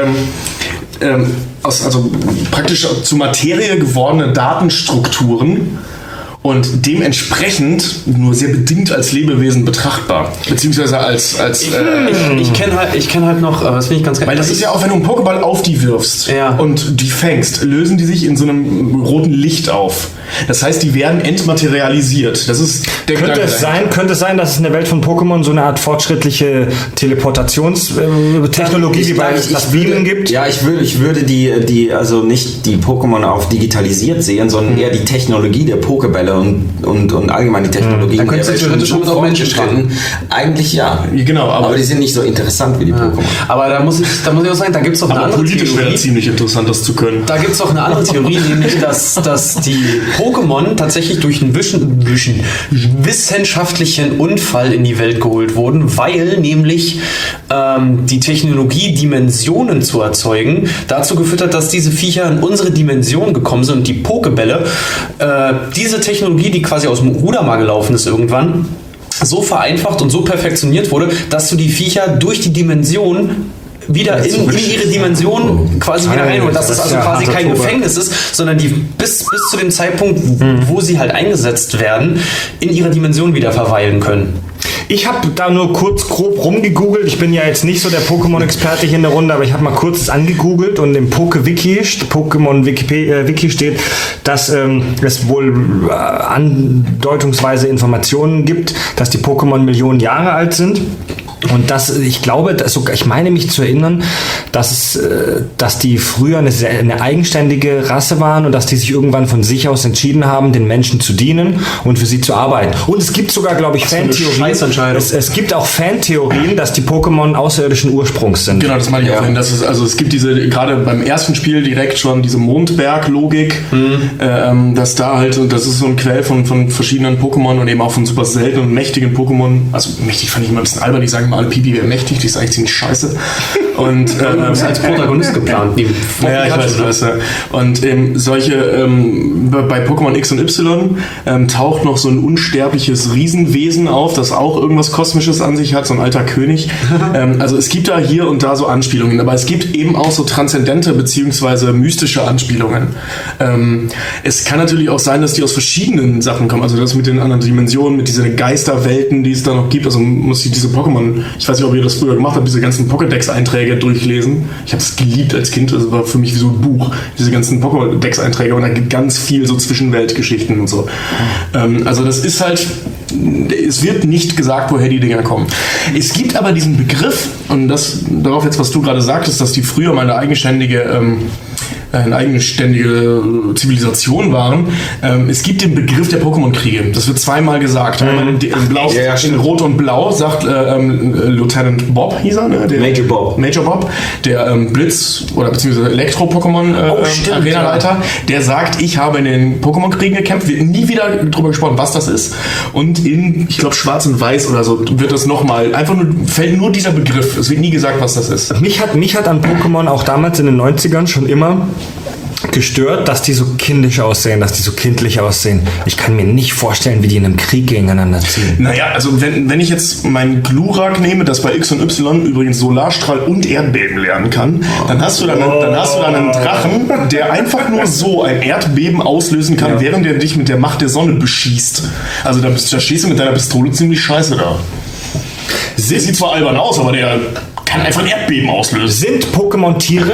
also praktisch zu Materie gewordene Datenstrukturen, und dementsprechend nur sehr bedingt als Lebewesen betrachtbar. Beziehungsweise als ich kenne halt noch, das finde ich ganz geil. Weil das ist ja auch, wenn du einen Pokéball auf die wirfst und die fängst, lösen die sich in so einem roten Licht auf. Das heißt, die werden entmaterialisiert. Das ist der Könnte es sein, dass es in der Welt von Pokémon so eine Art fortschrittliche Teleportationstechnologie wie bei das Beamen gibt? Ja, ich würde also nicht die Pokémon auf digitalisiert sehen, sondern eher die Technologie der Pokébälle Pokébälle und allgemein die Technologien. Da könntest du theoretisch schon auf Menschen fortgeschritten. Eigentlich ja. Genau, aber die sind nicht so interessant wie die Pokémon. Aber da muss ich auch sagen, da gibt es doch eine andere politisch Theorie. wäre ziemlich interessant, das zu können. Da gibt es auch eine andere Theorie, nämlich, dass die Pokémon tatsächlich durch einen wissenschaftlichen Unfall in die Welt geholt wurden, weil nämlich die Technologie, Dimensionen zu erzeugen, dazu geführt hat, dass diese Viecher in unsere Dimension gekommen sind und die Pokebälle, diese Technologie, die quasi aus dem Ruder mal gelaufen ist irgendwann, so vereinfacht und so perfektioniert wurde, dass du die Viecher durch die Dimension wieder in ihre Dimension quasi wieder reinholen. Dass es also quasi kein Gefängnis ist, sondern die bis zu dem Zeitpunkt, wo sie halt eingesetzt werden, in ihrer Dimension wieder verweilen können. Ich habe da nur kurz grob rumgegoogelt. Ich bin ja jetzt nicht so der Pokémon-Experte hier in der Runde, aber ich habe mal kurz das angegoogelt und im Pokémon-Wiki steht, dass es wohl andeutungsweise Informationen gibt, dass die Pokémon Millionen Jahre alt sind. Und ich glaube, ich meine mich zu erinnern, dass die früher eine eigenständige Rasse waren und dass die sich irgendwann von sich aus entschieden haben, den Menschen zu dienen und für sie zu arbeiten. Und es gibt sogar, glaube ich, Fantheorien. Es gibt auch Fantheorien, dass die Pokémon außerirdischen Ursprungs sind. Genau, das meine ich auch. Es gibt gerade beim ersten Spiel direkt schon diese Mondberg-Logik, dass da halt, das ist so ein Quell von verschiedenen Pokémon und eben auch von super seltenen und mächtigen Pokémon. Also mächtig fand ich immer ein bisschen albern, die sagen alle Pipi wäre mächtig, die ist eigentlich ziemlich scheiße. Und das ist als Protagonist geplant. Ja, ich weiß. Und solche, bei Pokémon X und Y taucht noch so ein unsterbliches Riesenwesen auf, das auch irgendwas Kosmisches an sich hat, so ein alter König. Also es gibt da hier und da so Anspielungen, aber es gibt eben auch so transzendente bzw. mystische Anspielungen. Es kann natürlich auch sein, dass die aus verschiedenen Sachen kommen, also das mit den anderen Dimensionen, mit diesen Geisterwelten, die es da noch gibt, also muss ich diese Pokémon, ich weiß nicht, ob ihr das früher gemacht habt, diese ganzen Pokédex-Einträge durchlesen. Ich habe es geliebt als Kind, das war für mich wie so ein Buch, diese ganzen Pokédex-Einträge und da gibt ganz viel so Zwischenweltgeschichten und so. Also das ist halt, es wird nicht gesagt, woher die Dinger kommen. Es gibt aber diesen Begriff, und darauf jetzt, was du gerade sagtest, dass die früher mal eine eigenständige Zivilisation waren. Es gibt den Begriff der Pokémon-Kriege. Das wird zweimal gesagt. Einmal in Rot und Blau sagt Lieutenant Bob, hieß er, ne? Major Bob, der Blitz- oder beziehungsweise Elektro-Pokémon-Arenaleiter, der sagt, ich habe in den Pokémon-Kriegen gekämpft, wird nie wieder drüber gesprochen, was das ist. Und ich glaube, Schwarz und Weiß oder so wird das nochmal, fällt nur dieser Begriff. Es wird nie gesagt, was das ist. Mich hat an Pokémon auch damals in den 90ern schon immer gestört, dass die so kindisch aussehen, dass die so kindlich aussehen. Ich kann mir nicht vorstellen, wie die in einem Krieg gegeneinander ziehen. Naja, also wenn ich jetzt meinen Glurak nehme, das bei X und Y übrigens Solarstrahl und Erdbeben lernen kann, dann hast du dann einen Drachen, der einfach nur so ein Erdbeben auslösen kann, während er dich mit der Macht der Sonne beschießt. Also da stehst du mit deiner Pistole ziemlich scheiße da. Der sieht zwar albern aus, aber der kann einfach ein Erdbeben auslösen. Sind Pokémon Tiere?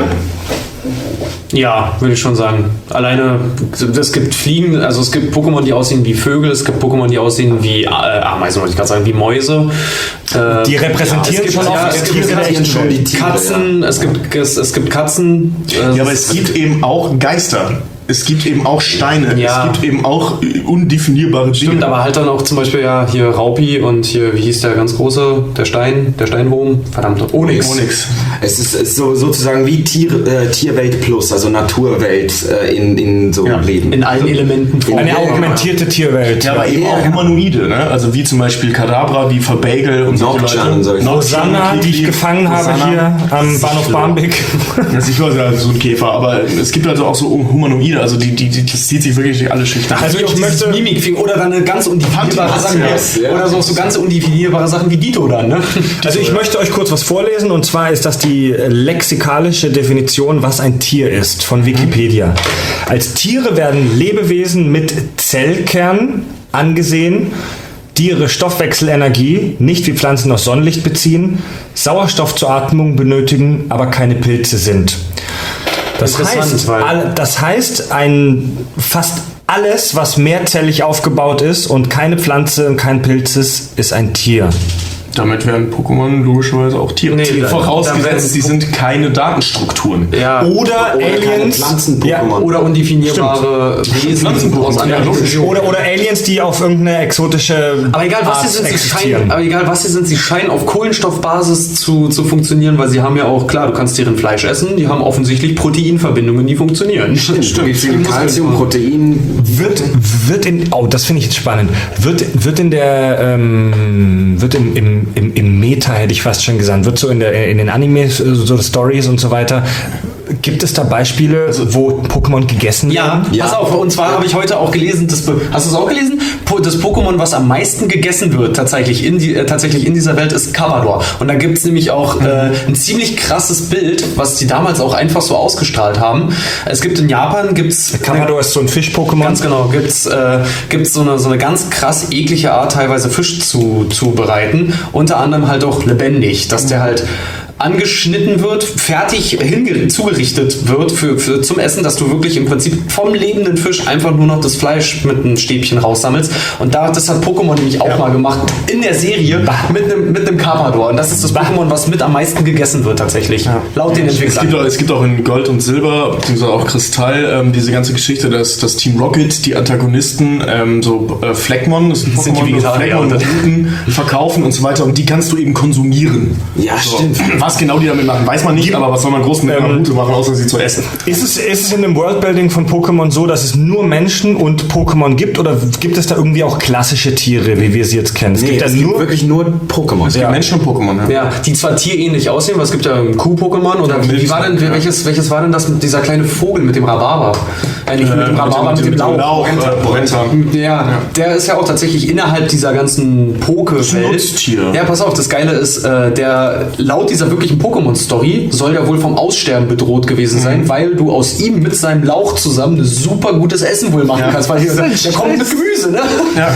Ja, würde ich schon sagen. Alleine, es gibt Fliegen, also es gibt Pokémon, die aussehen wie Vögel, es gibt Pokémon, die aussehen wie Ameisen, wollte ich gerade sagen, wie Mäuse. Die repräsentieren schon die Katzen, es gibt Katzen. Ja, aber es gibt eben auch Geister. Es gibt eben auch Steine, es gibt eben auch undefinierbare Dinge. Stimmt, aber halt dann auch zum Beispiel hier Raupi und hier, wie hieß der ganz große, der Steinwurm, verdammt, Onyx. Es ist so, sozusagen wie Tierwelt plus, also Naturwelt in so Leben. In allen Elementen. Eine augmentierte Tierwelt. Ja, aber eben auch Humanoide, ne? Also wie zum Beispiel Kadabra, wie Verbagel und so Leute. Rosanna, die ich gefangen habe hier am Bahnhof Barmbek. Das ist so ein Käfer, aber es gibt also auch so Humanoide. Also das zieht sich wirklich durch alle Schichten. Also ich möchte Mimik oder dann eine ganz undefinierbare Sachen. Oder so ganz undefinierbare Sachen wie Dito dann. Ne? Also ich möchte euch kurz was vorlesen und zwar ist das die lexikalische Definition, was ein Tier ist, von Wikipedia. Als Tiere werden Lebewesen mit Zellkern angesehen, die ihre Stoffwechselenergie nicht wie Pflanzen aus Sonnenlicht beziehen, Sauerstoff zur Atmung benötigen, aber keine Pilze sind. Das heißt, fast alles, was mehrzellig aufgebaut ist und keine Pflanze und kein Pilz ist ein Tier. Damit werden Pokémon logischerweise auch Tiere. Nee, vorausgesetzt, sie sind keine Datenstrukturen. Ja. Oder Aliens. Pflanzen-Pokémon. Oder undefinierbare Wesen aus anderen Dimensionen. Oder Aliens, die auf irgendeine exotische Aber egal was Art sie sind, existieren. sie scheinen auf Kohlenstoffbasis zu funktionionieren, weil sie haben ja auch, klar, du kannst deren Fleisch essen, die haben offensichtlich Proteinverbindungen, die funktionieren. Stimmt. Wie viel Calcium, Protein. Wird in, das finde ich jetzt spannend, wird in der, wird im Meta, hätte ich fast schon gesagt, wird so in den Animes, so Stories und so weiter, gibt es da Beispiele, wo Pokémon gegessen werden? Ja, pass auf, und zwar habe ich heute auch gelesen, hast du es auch gelesen? Das Pokémon, was am meisten gegessen wird, tatsächlich in dieser Welt, ist Carpador. Und da gibt es nämlich auch ein ziemlich krasses Bild, was die damals auch einfach so ausgestrahlt haben. Es gibt in Japan, Carpador ist so ein Fisch-Pokémon. Ganz genau, gibt's so eine ganz krass eklige Art, teilweise Fisch zu bereiten. Unter anderem halt auch lebendig, dass der halt angeschnitten wird, fertig zugerichtet wird zum Essen, dass du wirklich im Prinzip vom lebenden Fisch einfach nur noch das Fleisch mit einem Stäbchen raussammelst. Und das hat Pokémon nämlich auch mal gemacht in der Serie mit einem Carpador. Und das ist das Pokémon, was mit am meisten gegessen wird tatsächlich. Ja. Laut den Entwicklern. Es gibt auch in Gold und Silber, beziehungsweise auch Kristall, diese ganze Geschichte, dass das Team Rocket, die Antagonisten, Fleckmon, das sind die Vegetarier und verkaufen und so weiter. Und die kannst du eben konsumieren. Ja, stimmt. Was genau die damit machen, weiß man nicht, aber was soll man groß mit einer Route machen, außer sie zu essen? Ist es in dem Worldbuilding von Pokémon so, dass es nur Menschen und Pokémon gibt, oder gibt es da irgendwie auch klassische Tiere, wie wir sie jetzt kennen? Es gibt wirklich nur Pokémon. Es gibt Menschen und Pokémon. Ja, die zwar tierähnlich aussehen, weil es gibt ja ein Kuh-Pokémon, oder wie war denn, welches war denn das mit dieser kleine Vogel mit dem Rhabarber? Nicht mit dem Rhabarber, mit dem Lauch. Ja, der ist ja auch tatsächlich innerhalb dieser ganzen Poke-Welt. Ja, pass auf, das Geile ist, der laut dieser wirklichen Pokémon-Story soll der wohl vom Aussterben bedroht gewesen sein, weil du aus ihm mit seinem Lauch zusammen ein super gutes Essen wohl machen kannst, weil der kommt mit Gemüse, ne?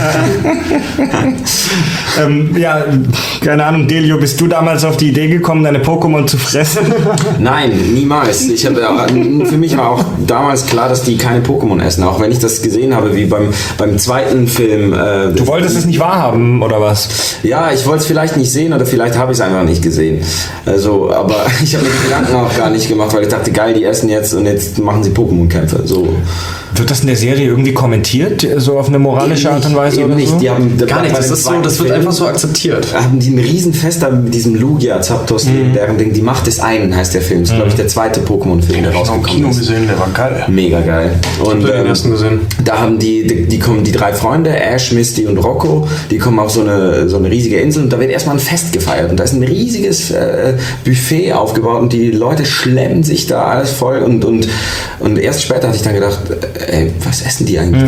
Ja, keine Ahnung, Delio, bist du damals auf die Idee gekommen, deine Pokémon zu fressen? Nein, niemals. Für mich war auch damals klar, dass die keine Pokémon essen, auch wenn ich das gesehen habe, wie beim zweiten Film. Du wolltest es nicht wahrhaben, oder was? Ja, ich wollte es vielleicht nicht sehen, oder vielleicht habe ich es einfach nicht gesehen. Also, aber ich habe mir die Gedanken auch gar nicht gemacht, weil ich dachte, geil, die essen jetzt und jetzt machen sie Pokémon-Kämpfe. So. Wird das in der Serie irgendwie kommentiert, so auf eine moralische Art und Weise? Eben oder nicht. So? Die haben, gar nicht, das wird einfach so akzeptiert. Haben die ein Riesenfest da mit diesem Lugia Zapdos, deren Ding, die Macht des einen heißt der Film. Das ist, glaube ich, der zweite Pokémon-Film, der rausgekommen ist. Ich habe im Kino gesehen, der war geil. Mega geil. Und den ersten gesehen. Da haben die kommen die drei Freunde, Ash, Misty und Rocco, die kommen auf so eine riesige Insel und da wird erstmal ein Fest gefeiert und da ist ein riesiges Buffet aufgebaut und die Leute schlemmen sich da alles voll und erst später hatte ich dann gedacht, ey, was essen die eigentlich?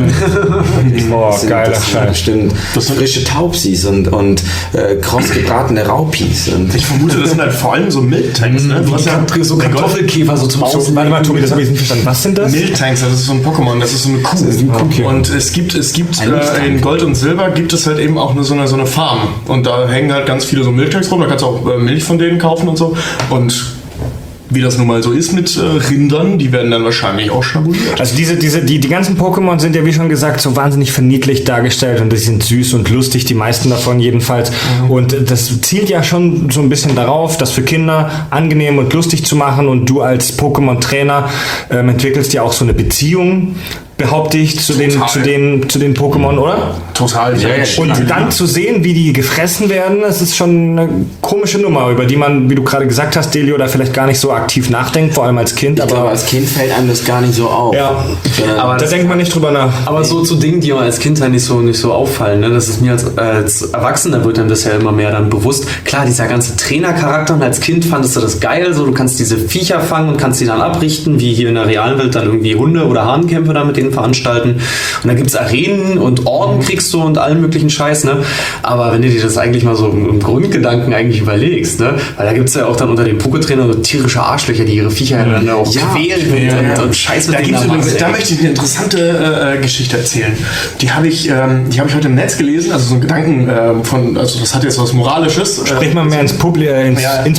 Geiler Scheiß. Bestimmt frische Taubsis und kross gebratene Raupis. Und ich vermute, das sind halt vor allem so Miltanks, ne? Du hast ja so Kartoffelkäfer so zum Außen. Warte mal, Tobi, das habe ich nicht verstanden. Was sind das? Miltanks, das ist so ein Pokémon, das ist so eine Kuh. Okay. Und es gibt in Gold und Silber gibt es halt eben auch so eine Farm. Und da hängen halt ganz viele so Miltanks rum, da kannst du auch Milch von denen kaufen und so. Und wie das nun mal so ist mit Rindern, die werden dann wahrscheinlich auch schnabuliert. Also die ganzen Pokémon sind ja, wie schon gesagt, so wahnsinnig verniedlicht dargestellt und die sind süß und lustig, die meisten davon jedenfalls. Und das zielt ja schon so ein bisschen darauf, das für Kinder angenehm und lustig zu machen, und du als Pokémon-Trainer entwickelst ja auch so eine Beziehung, behaupte ich, zu den Pokémon, oder? Total. Ja. Und dann zu sehen, wie die gefressen werden, das ist schon eine komische Nummer, über die man, wie du gerade gesagt hast, Delio, da vielleicht gar nicht so aktiv nachdenkt, vor allem als Kind. Ich glaube, als Kind fällt einem das gar nicht so auf. Ja, aber da denkt man nicht drüber nach. Aber so zu Dingen, die man als Kind halt nicht so auffallen, ne? Das ist mir als Erwachsener wird dann das ja immer mehr dann bewusst. Klar, dieser ganze Trainercharakter, und als Kind fandest du das geil, so du kannst diese Viecher fangen und kannst die dann abrichten, wie hier in der realen Welt dann irgendwie Hunde- oder Hahnkämpfe da mit denen veranstalten. Und dann gibt es Arenen und Orden kriegst du und allen möglichen Scheiß, ne? Aber wenn du dir das eigentlich mal so im Grundgedanken eigentlich überlegst, ne? Weil da gibt es ja auch dann unter den Pokétrainern so tierische Arschlöcher, die ihre Viecher dann auch quälen und Scheiß mit denen machen. Da möchte ich eine interessante Geschichte erzählen. Die habe ich heute im Netz gelesen, also so ein Gedanken also das hat jetzt was Moralisches. Sprich mal mehr ins Publikum.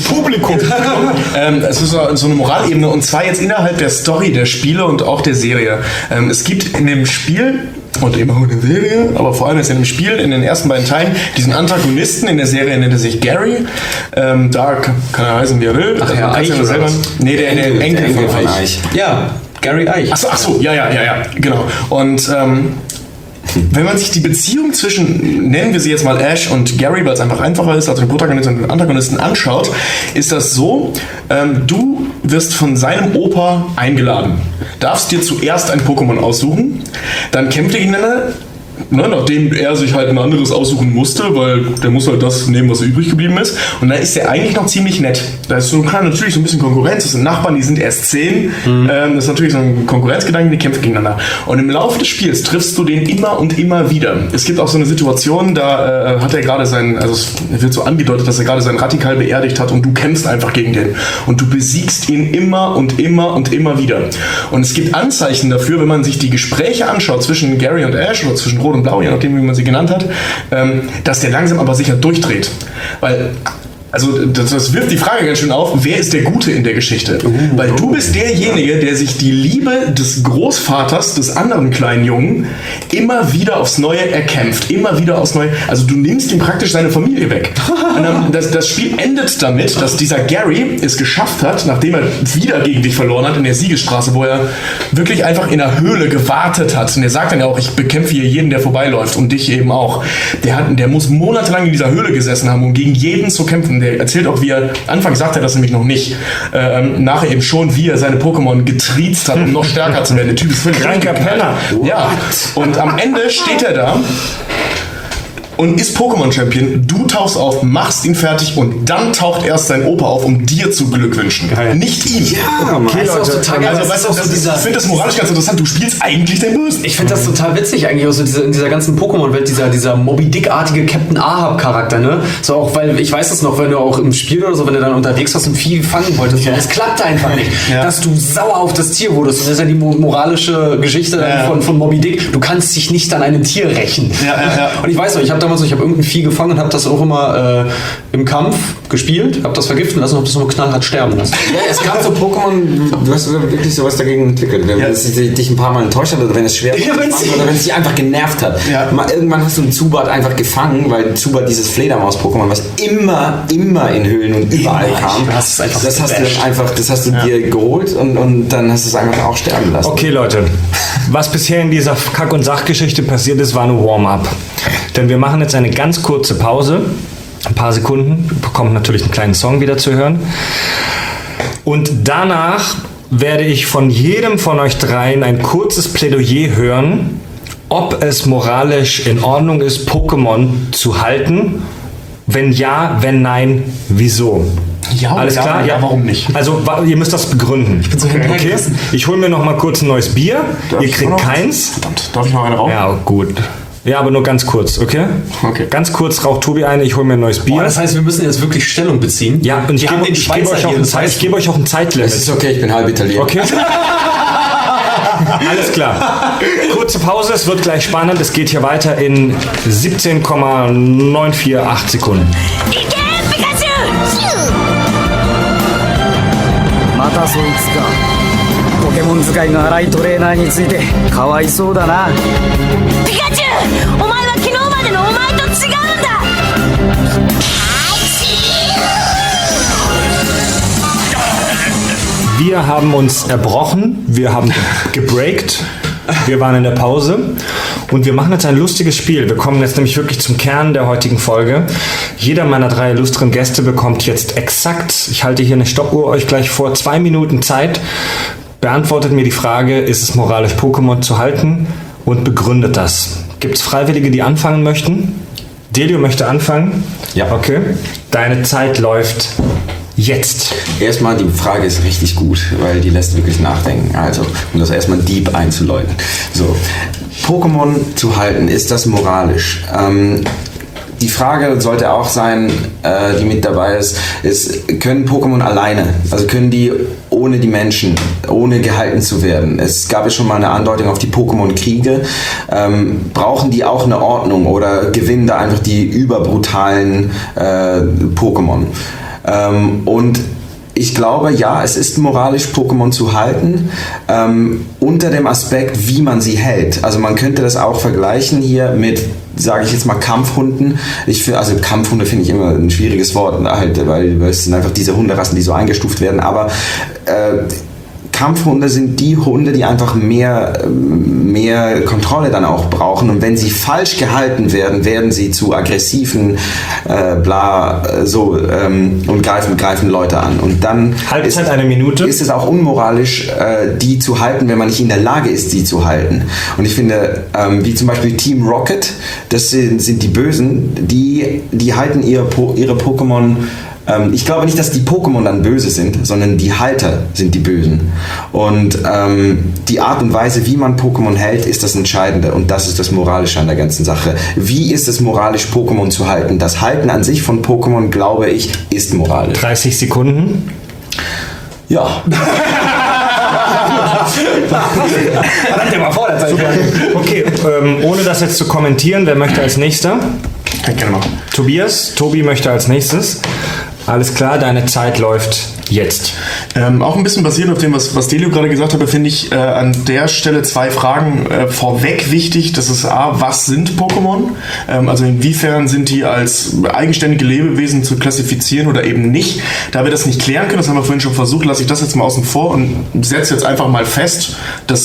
Es ist so eine Moralebene, und zwar jetzt innerhalb der Story der Spiele und auch der Serie. Es gibt in dem Spiel und eben auch in der Serie, aber vor allem jetzt in dem Spiel, in den ersten beiden Teilen, diesen Antagonisten in der Serie nennt er sich Gary. Da kann er heißen, wie er will. Ach ja, Eich oder selber. Nee, der Enkel von Eich. Ja, Gary Eich. Ach so, ja, genau. Und wenn man sich die Beziehung zwischen, nennen wir sie jetzt mal Ash und Gary, weil es einfach einfacher ist, also den Protagonisten und den Antagonisten anschaut, ist das so, du wirst von seinem Opa eingeladen, darfst dir zuerst ein Pokémon aussuchen, dann kämpft ihr gegeneinander, nachdem er sich halt ein anderes aussuchen musste, weil der muss halt das nehmen, was übrig geblieben ist. Und dann ist er eigentlich noch ziemlich nett. Da ist natürlich so ein bisschen Konkurrenz. Das sind Nachbarn, die sind erst 10. Das ist natürlich so ein Konkurrenzgedanke, die kämpfen gegeneinander. Und im Laufe des Spiels triffst du den immer und immer wieder. Es gibt auch so eine Situation, da hat er gerade es wird so angedeutet, dass er gerade seinen Radikal beerdigt hat und du kämpfst einfach gegen den. Und du besiegst ihn immer und immer und immer wieder. Und es gibt Anzeichen dafür, wenn man sich die Gespräche anschaut zwischen Gary und Ash oder zwischen Rot und Blau, je nachdem, wie man sie genannt hat, dass der langsam aber sicher durchdreht. Weil, also das wirft die Frage ganz schön auf, wer ist der Gute in der Geschichte? Weil du bist derjenige, der sich die Liebe des Großvaters des anderen kleinen Jungen immer wieder aufs Neue erkämpft. Immer wieder aufs Neue. Also du nimmst ihm praktisch seine Familie weg. Und das Spiel endet damit, dass dieser Gary es geschafft hat, nachdem er wieder gegen dich verloren hat in der Siegesstraße, wo er wirklich einfach in der Höhle gewartet hat. Und er sagt dann ja auch, ich bekämpfe hier jeden, der vorbeiläuft und dich eben auch. Der muss monatelang in dieser Höhle gesessen haben, um gegen jeden zu kämpfen. Der erzählt auch, wie er, anfangs sagt er das nämlich noch nicht, nachher eben schon, wie er seine Pokémon getriezt hat, um noch stärker zu werden. Der Typ ist völlig kranker Penner. Ja, und am Ende steht er da und ist Pokémon-Champion. Du tauchst auf, machst ihn fertig und dann taucht erst sein Opa auf, um dir zu beglückwünschen. Geil. Nicht ihm. Ja, okay, Leute. Also, weißt du, ich finde das moralisch ganz interessant. Du spielst eigentlich den Bösen. Ich finde das total witzig eigentlich, auch so in dieser ganzen Pokémon-Welt, dieser Moby-Dick-artige Captain Ahab-Charakter, ne? So auch, weil ich weiß es noch, wenn du auch im Spiel oder so, wenn du dann unterwegs warst und Vieh fangen wolltest, das klappte einfach nicht. Ja. Dass du sauer auf das Tier wurdest. Und das ist ja die moralische Geschichte von Moby Dick. Du kannst dich nicht an einem Tier rächen. Ja. Und ich weiß noch, ich habe irgendein Vieh gefangen und habe das auch immer im Kampf gespielt, habe das vergiften lassen und habe das immer knallhart sterben lassen. Ja, es gab so Pokémon, du hast wirklich sowas dagegen entwickelt. Wenn es dich ein paar Mal enttäuscht hat oder wenn es schwer war oder wenn es dich einfach genervt hat. Ja. Irgendwann hast du einen Zubat einfach gefangen, weil Zubat dieses Fledermaus-Pokémon, was immer in Höhlen und überall kam, das hast du dir geholt und dann hast du es einfach auch sterben lassen. Okay, Leute, was bisher in dieser Kack- und Sachgeschichte passiert ist, war nur Warm-up. Denn wir machen jetzt eine ganz kurze Pause, ein paar Sekunden, bekommt natürlich einen kleinen Song wieder zu hören. Und danach werde ich von jedem von euch dreien ein kurzes Plädoyer hören, ob es moralisch in Ordnung ist, Pokémon zu halten. Wenn ja, wenn nein, wieso? Ja, alles klar? Ja, warum nicht? Also, ihr müsst das begründen. Ich bin so okay. Ich hole mir noch mal kurz ein neues Bier. Ihr kriegt keins. Verdammt, darf ich noch eine rauchen? Ja, gut. Ja, aber nur ganz kurz, okay? Okay. Ganz kurz raucht Tobi eine, ich hole mir ein neues Bier. Das heißt, wir müssen jetzt wirklich Stellung beziehen. Ja, und ich gebe euch auch ein Zeitlimit. Das ist okay, ich bin halb Italiener. Okay. Alles klar. Kurze Pause, es wird gleich spannend. Es geht hier weiter in 17,948 Sekunden. またそいつか。ポケモン使いの荒いトレーナーについてかわいそうだな。ピカチュウ、お前は昨日までのお前と違うんだ。 Wir haben uns erbrochen, wir haben gebreakt, wir waren in der Pause und wir machen jetzt ein lustiges Spiel. Wir kommen jetzt nämlich wirklich zum Kern der heutigen Folge. Jeder meiner 3 illustren Gäste bekommt jetzt exakt, ich halte hier eine Stoppuhr euch gleich vor, 2 Minuten Zeit. Beantwortet mir die Frage, ist es moralisch, Pokémon zu halten, und begründet das. Gibt es Freiwillige, die anfangen möchten? Delio möchte anfangen? Ja. Okay. Deine Zeit läuft jetzt. Erstmal, die Frage ist richtig gut, weil die lässt wirklich nachdenken. Also, um das erstmal deep einzuläuten. So, Pokémon zu halten, ist das moralisch? Die Frage sollte auch sein, die mit dabei ist, können Pokémon alleine, also können die ohne die Menschen, ohne gehalten zu werden? Es gab ja schon mal eine Andeutung auf die Pokémon-Kriege. Brauchen die auch eine Ordnung oder gewinnen da einfach die überbrutalen Pokémon? Und ich glaube, ja, es ist moralisch, Pokémon zu halten, unter dem Aspekt, wie man sie hält. Also man könnte das auch vergleichen hier mit, sage ich jetzt mal, Kampfhunden. Also Kampfhunde finde ich immer ein schwieriges Wort, halt, weil es sind einfach diese Hunderassen, die so eingestuft werden, aber Kampfhunde sind die Hunde, die einfach mehr Kontrolle dann auch brauchen, und wenn sie falsch gehalten werden, werden sie zu aggressiven und greifen Leute an. Und dann Halbzeit eine Minute. Ist es auch unmoralisch, die zu halten, wenn man nicht in der Lage ist, sie zu halten. Und ich finde, wie zum Beispiel Team Rocket, das sind die Bösen, die halten ihre Pokémon. Ich glaube nicht, dass die Pokémon dann böse sind, sondern die Halter sind die Bösen. Und die Art und Weise, wie man Pokémon hält, ist das Entscheidende. Und das ist das Moralische an der ganzen Sache. Wie ist es moralisch, Pokémon zu halten? Das Halten an sich von Pokémon, glaube ich, ist moralisch. 30 Sekunden. Ja. Der war vor der Zeit. Okay, ohne das jetzt zu kommentieren, wer möchte als Nächster? Kann ich gerne machen. Tobi möchte als nächstes. Alles klar, deine Zeit läuft jetzt. Auch ein bisschen basierend auf dem, was Delio gerade gesagt hat, finde ich an der Stelle 2 Fragen vorweg wichtig. Das ist A, was sind Pokémon? Also inwiefern sind die als eigenständige Lebewesen zu klassifizieren oder eben nicht? Da wir das nicht klären können, das haben wir vorhin schon versucht, lasse ich das jetzt mal außen vor und setze jetzt einfach mal fest,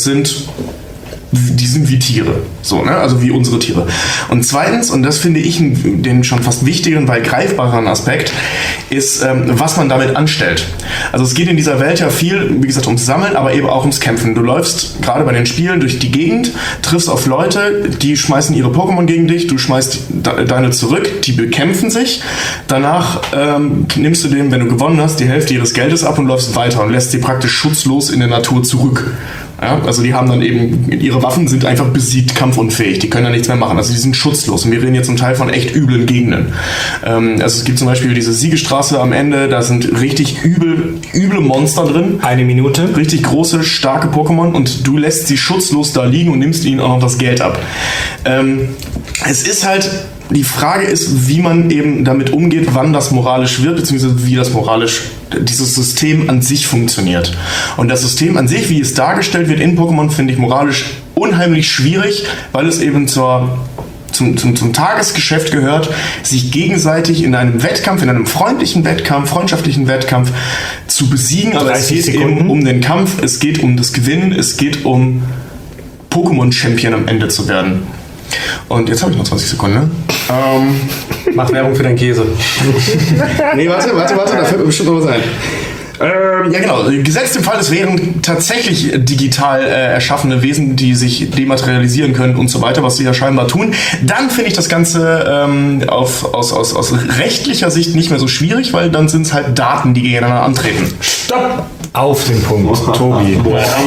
die sind wie Tiere, so, ne? Also wie unsere Tiere. Und zweitens, und das finde ich den schon fast wichtigeren, weil greifbaren Aspekt, ist, was man damit anstellt. Also es geht in dieser Welt ja viel, wie gesagt, ums Sammeln, aber eben auch ums Kämpfen. Du läufst gerade bei den Spielen durch die Gegend, triffst auf Leute, die schmeißen ihre Pokémon gegen dich, du schmeißt deine zurück, die bekämpfen sich. Danach nimmst du denen, wenn du gewonnen hast, die Hälfte ihres Geldes ab und läufst weiter und lässt sie praktisch schutzlos in der Natur zurück. Ja, also die haben dann eben, ihre Waffen sind einfach besiegt, kampfunfähig, die können da nichts mehr machen, also die sind schutzlos und wir reden jetzt zum Teil von echt üblen Gegenden. Also es gibt zum Beispiel diese Siegestraße am Ende, da sind richtig üble Monster drin. 1 Minute. Richtig große, starke Pokémon und du lässt sie schutzlos da liegen und nimmst ihnen auch noch das Geld ab. Es ist halt, die Frage ist, wie man eben damit umgeht, wann das moralisch wird, beziehungsweise wie das dieses System an sich funktioniert. Und das System an sich, wie es dargestellt wird in Pokémon, finde ich moralisch unheimlich schwierig, weil es eben zum Tagesgeschäft gehört, sich gegenseitig in einem Wettkampf, in einem freundschaftlichen Wettkampf zu besiegen. Aber es geht eben um den Kampf, es geht um das Gewinnen, es geht um Pokémon-Champion am Ende zu werden. Und jetzt habe ich noch 20 Sekunden, ne? Mach Werbung für deinen Käse. Nee, warte, da fällt mir bestimmt noch was ein. Ja genau, gesetzt im Fall, es wären tatsächlich digital erschaffene Wesen, die sich dematerialisieren können und so weiter, was sie ja scheinbar tun, dann finde ich das Ganze aus rechtlicher Sicht nicht mehr so schwierig, weil dann sind es halt Daten, die gegeneinander antreten. Stopp! Auf den Punkt, Tobi.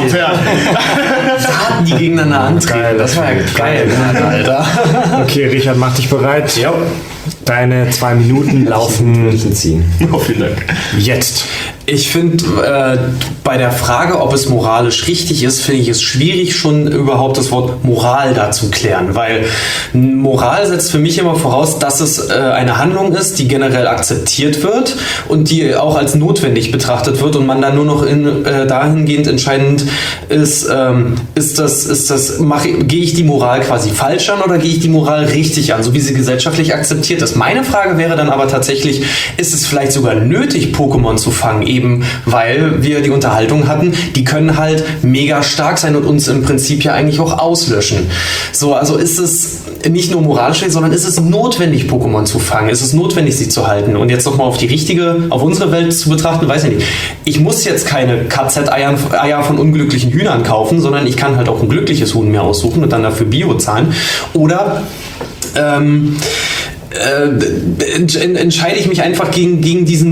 Daten, die gegeneinander antreten. Geil, das war ja geil, Alter. Okay, Richard, mach dich bereit. Ja. Deine 2 Minuten laufen Oh, vielen Dank. jetzt. Ich finde, bei der Frage, ob es moralisch richtig ist, finde ich es schwierig, schon überhaupt das Wort Moral da zu klären, weil Moral setzt für mich immer voraus, dass es eine Handlung ist, die generell akzeptiert wird und die auch als notwendig betrachtet wird und man dann nur noch dahingehend entscheidend ist, gehe ich die Moral quasi falsch an oder gehe ich die Moral richtig an, so wie sie gesellschaftlich akzeptiert ist. Meine Frage wäre dann aber tatsächlich, ist es vielleicht sogar nötig, Pokémon zu fangen, eben weil wir die Unterhaltung hatten, die können halt mega stark sein und uns im Prinzip ja eigentlich auch auslöschen. So, also ist es nicht nur moralisch, sondern ist es notwendig, Pokémon zu fangen? Ist es notwendig, sie zu halten? Und jetzt nochmal auf unsere Welt zu betrachten, weiß ich nicht. Ich muss jetzt keine KZ-Eier von unglücklichen Hühnern kaufen, sondern ich kann halt auch ein glückliches Huhn mir aussuchen und dann dafür Bio zahlen. Oder entscheide ich mich einfach gegen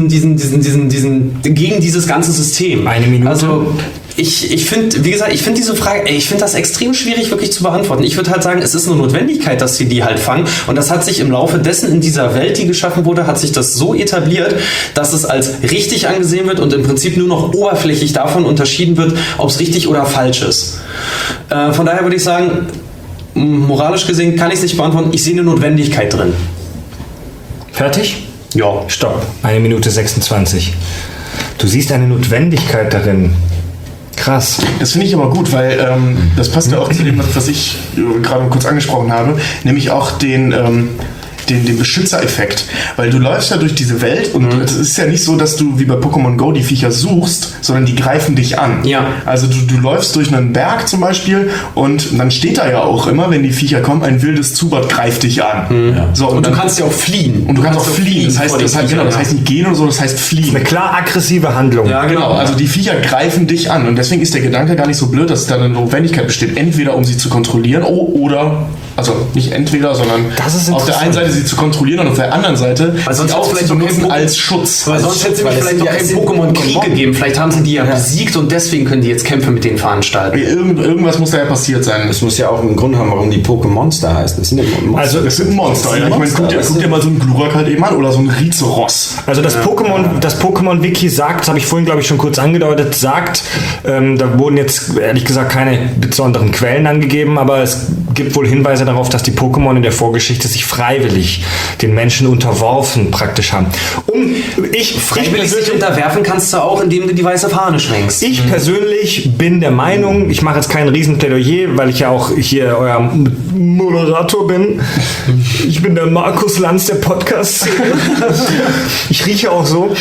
dieses ganze System. 1 Minute. Also ich finde, wie gesagt, diese Frage, ich finde das extrem schwierig wirklich zu beantworten. Ich würde halt sagen, es ist eine Notwendigkeit, dass sie die halt fangen. Und das hat sich im Laufe dessen in dieser Welt, die geschaffen wurde, hat sich das so etabliert, dass es als richtig angesehen wird und im Prinzip nur noch oberflächlich davon unterschieden wird, ob es richtig oder falsch ist. Von daher würde ich sagen, moralisch gesehen kann ich es nicht beantworten. Ich sehe eine Notwendigkeit drin. Fertig? Ja. Stopp. 1 Minute 26. Du siehst eine Notwendigkeit darin. Krass. Das finde ich aber gut, weil das passt ja auch zu dem, was ich gerade kurz angesprochen habe, nämlich auch den Beschützereffekt. Weil du läufst ja durch diese Welt und es ist ja nicht so, dass du wie bei Pokémon Go die Viecher suchst, sondern die greifen dich an. Ja. Also du läufst durch einen Berg zum Beispiel und dann steht da ja auch immer, wenn die Viecher kommen, ein wildes Zubat greift dich an. Ja. So, und du kannst ja auch fliehen. Und du kannst auch fliehen. Das heißt nicht gehen oder so, das heißt fliehen. Eine klar aggressive Handlung. Ja, genau. Also die Viecher greifen dich an und deswegen ist der Gedanke gar nicht so blöd, dass da eine Notwendigkeit besteht, entweder um sie zu kontrollieren oder, also nicht entweder, sondern auf der einen Seite sie zu kontrollieren und auf der anderen Seite sie auch zu benutzen als Schutz. Weil sonst hätte es vielleicht noch keinen Pokémon-Krieg gegeben. Vielleicht haben sie die ja besiegt und deswegen können die jetzt Kämpfe mit denen veranstalten. Irgendwas muss da ja passiert sein. Das muss ja auch einen Grund haben, warum die Pokémonster heißen. Das sind ja Monster. Also das sind Monster. Ja. Ich meine, guck dir mal so einen Glurak halt eben an oder so einen Rizeros. Also das Pokémon-Wiki sagt, das habe ich vorhin glaube ich schon kurz angedeutet, sagt, da wurden jetzt ehrlich gesagt keine besonderen Quellen angegeben, aber es gibt wohl Hinweise darauf, dass die Pokémon in der Vorgeschichte sich freiwillig den Menschen unterworfen praktisch haben. Freiwillig sich unterwerfen kannst du auch, indem du die weiße Fahne schwenkst. Ich persönlich bin der Meinung, ich mache jetzt kein Riesenplädoyer, weil ich ja auch hier euer Moderator bin. Ich bin der Markus Lanz der Podcast-Szene. Ich rieche auch so.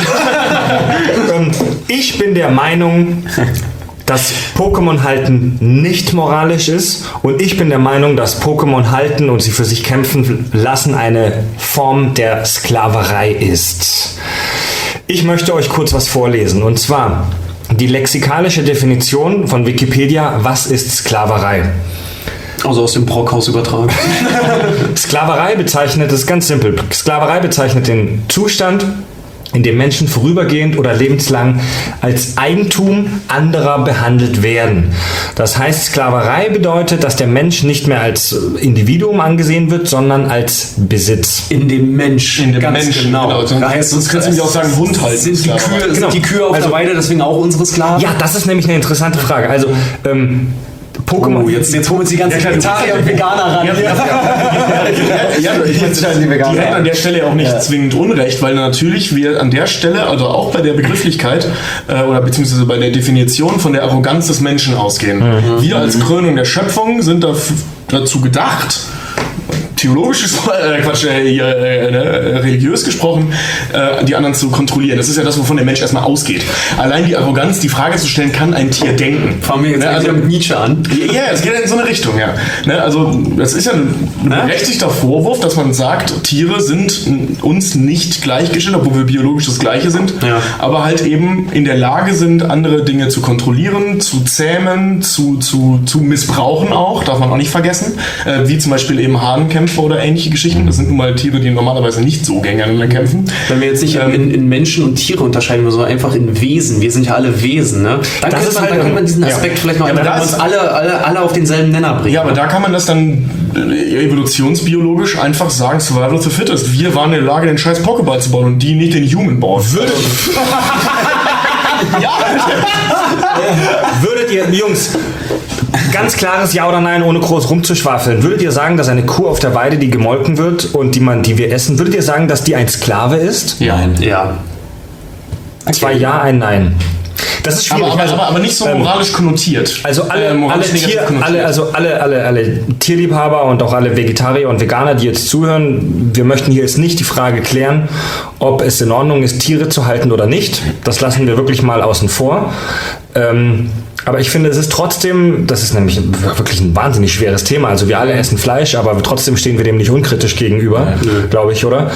Ich bin der Meinung, dass Pokémon halten nicht moralisch ist und ich bin der Meinung, dass Pokémon halten und sie für sich kämpfen lassen eine Form der Sklaverei ist. Ich möchte euch kurz was vorlesen und zwar die lexikalische Definition von Wikipedia, was ist Sklaverei? Also aus dem Brockhaus übertragen. Sklaverei bezeichnet, das ist ganz simpel, Sklaverei bezeichnet den Zustand, in dem Menschen vorübergehend oder lebenslang als Eigentum anderer behandelt werden. Das heißt, Sklaverei bedeutet, dass der Mensch nicht mehr als Individuum angesehen wird, sondern als Besitz. In dem Mensch. In dem Mensch, genau. Sonst kannst du mich auch sagen, Hund halten. Sind die Kühe auf der Weide deswegen auch unsere Sklaven? Ja, das ist nämlich eine interessante Frage. Also, Pokémon. Jetzt holen uns die ganzen Vegetarier und Veganer ran. Die hätten an der Stelle auch nicht zwingend Unrecht, weil natürlich wir an der Stelle, also auch bei der Begrifflichkeit oder beziehungsweise bei der Definition von der Arroganz des Menschen ausgehen. Wir als Krönung der Schöpfung sind dazu gedacht, theologisch religiös gesprochen, die anderen zu kontrollieren. Das ist ja das, wovon der Mensch erstmal ausgeht. Allein die Arroganz, die Frage zu stellen, kann ein Tier denken? Fangen wir jetzt also mit Nietzsche an. Ja, es geht in so eine Richtung, ja. Also das ist ja ein berechtigter Vorwurf, dass man sagt, Tiere sind uns nicht gleichgestellt, obwohl wir biologisch das Gleiche sind, aber halt eben in der Lage sind, andere Dinge zu kontrollieren, zu zähmen, zu missbrauchen auch, darf man auch nicht vergessen, wie zum Beispiel eben Hahnenkämpfe oder ähnliche Geschichten. Das sind nun mal Tiere, die normalerweise nicht so gegeneinander kämpfen. Wenn wir jetzt nicht in Menschen und Tiere unterscheiden, sondern einfach in Wesen. Wir sind ja alle Wesen, ne? Dann könnte man diesen Aspekt vielleicht noch uns alle auf denselben Nenner bringen. Ja, aber da kann man das dann evolutionsbiologisch einfach sagen, Survival of the Fittest. Wir waren in der Lage, den scheiß Pokéball zu bauen und die nicht den Human bauen. Würdet ihr, Jungs, ganz klares Ja oder Nein, ohne groß rumzuschwafeln, würdet ihr sagen, dass eine Kuh auf der Weide, die gemolken wird und die wir essen, würdet ihr sagen, dass die ein Sklave ist? Nein. Ja. Okay. 2 Ja, ein Nein. Das ist schwierig. Aber nicht so moralisch konnotiert. Also alle Tierliebhaber und auch alle Vegetarier und Veganer, die jetzt zuhören, wir möchten hier jetzt nicht die Frage klären, ob es in Ordnung ist, Tiere zu halten oder nicht. Das lassen wir wirklich mal außen vor. Aber ich finde, es ist trotzdem, das ist nämlich wirklich ein wahnsinnig schweres Thema. Also wir alle essen Fleisch, aber trotzdem stehen wir dem nicht unkritisch gegenüber, glaube ich, oder?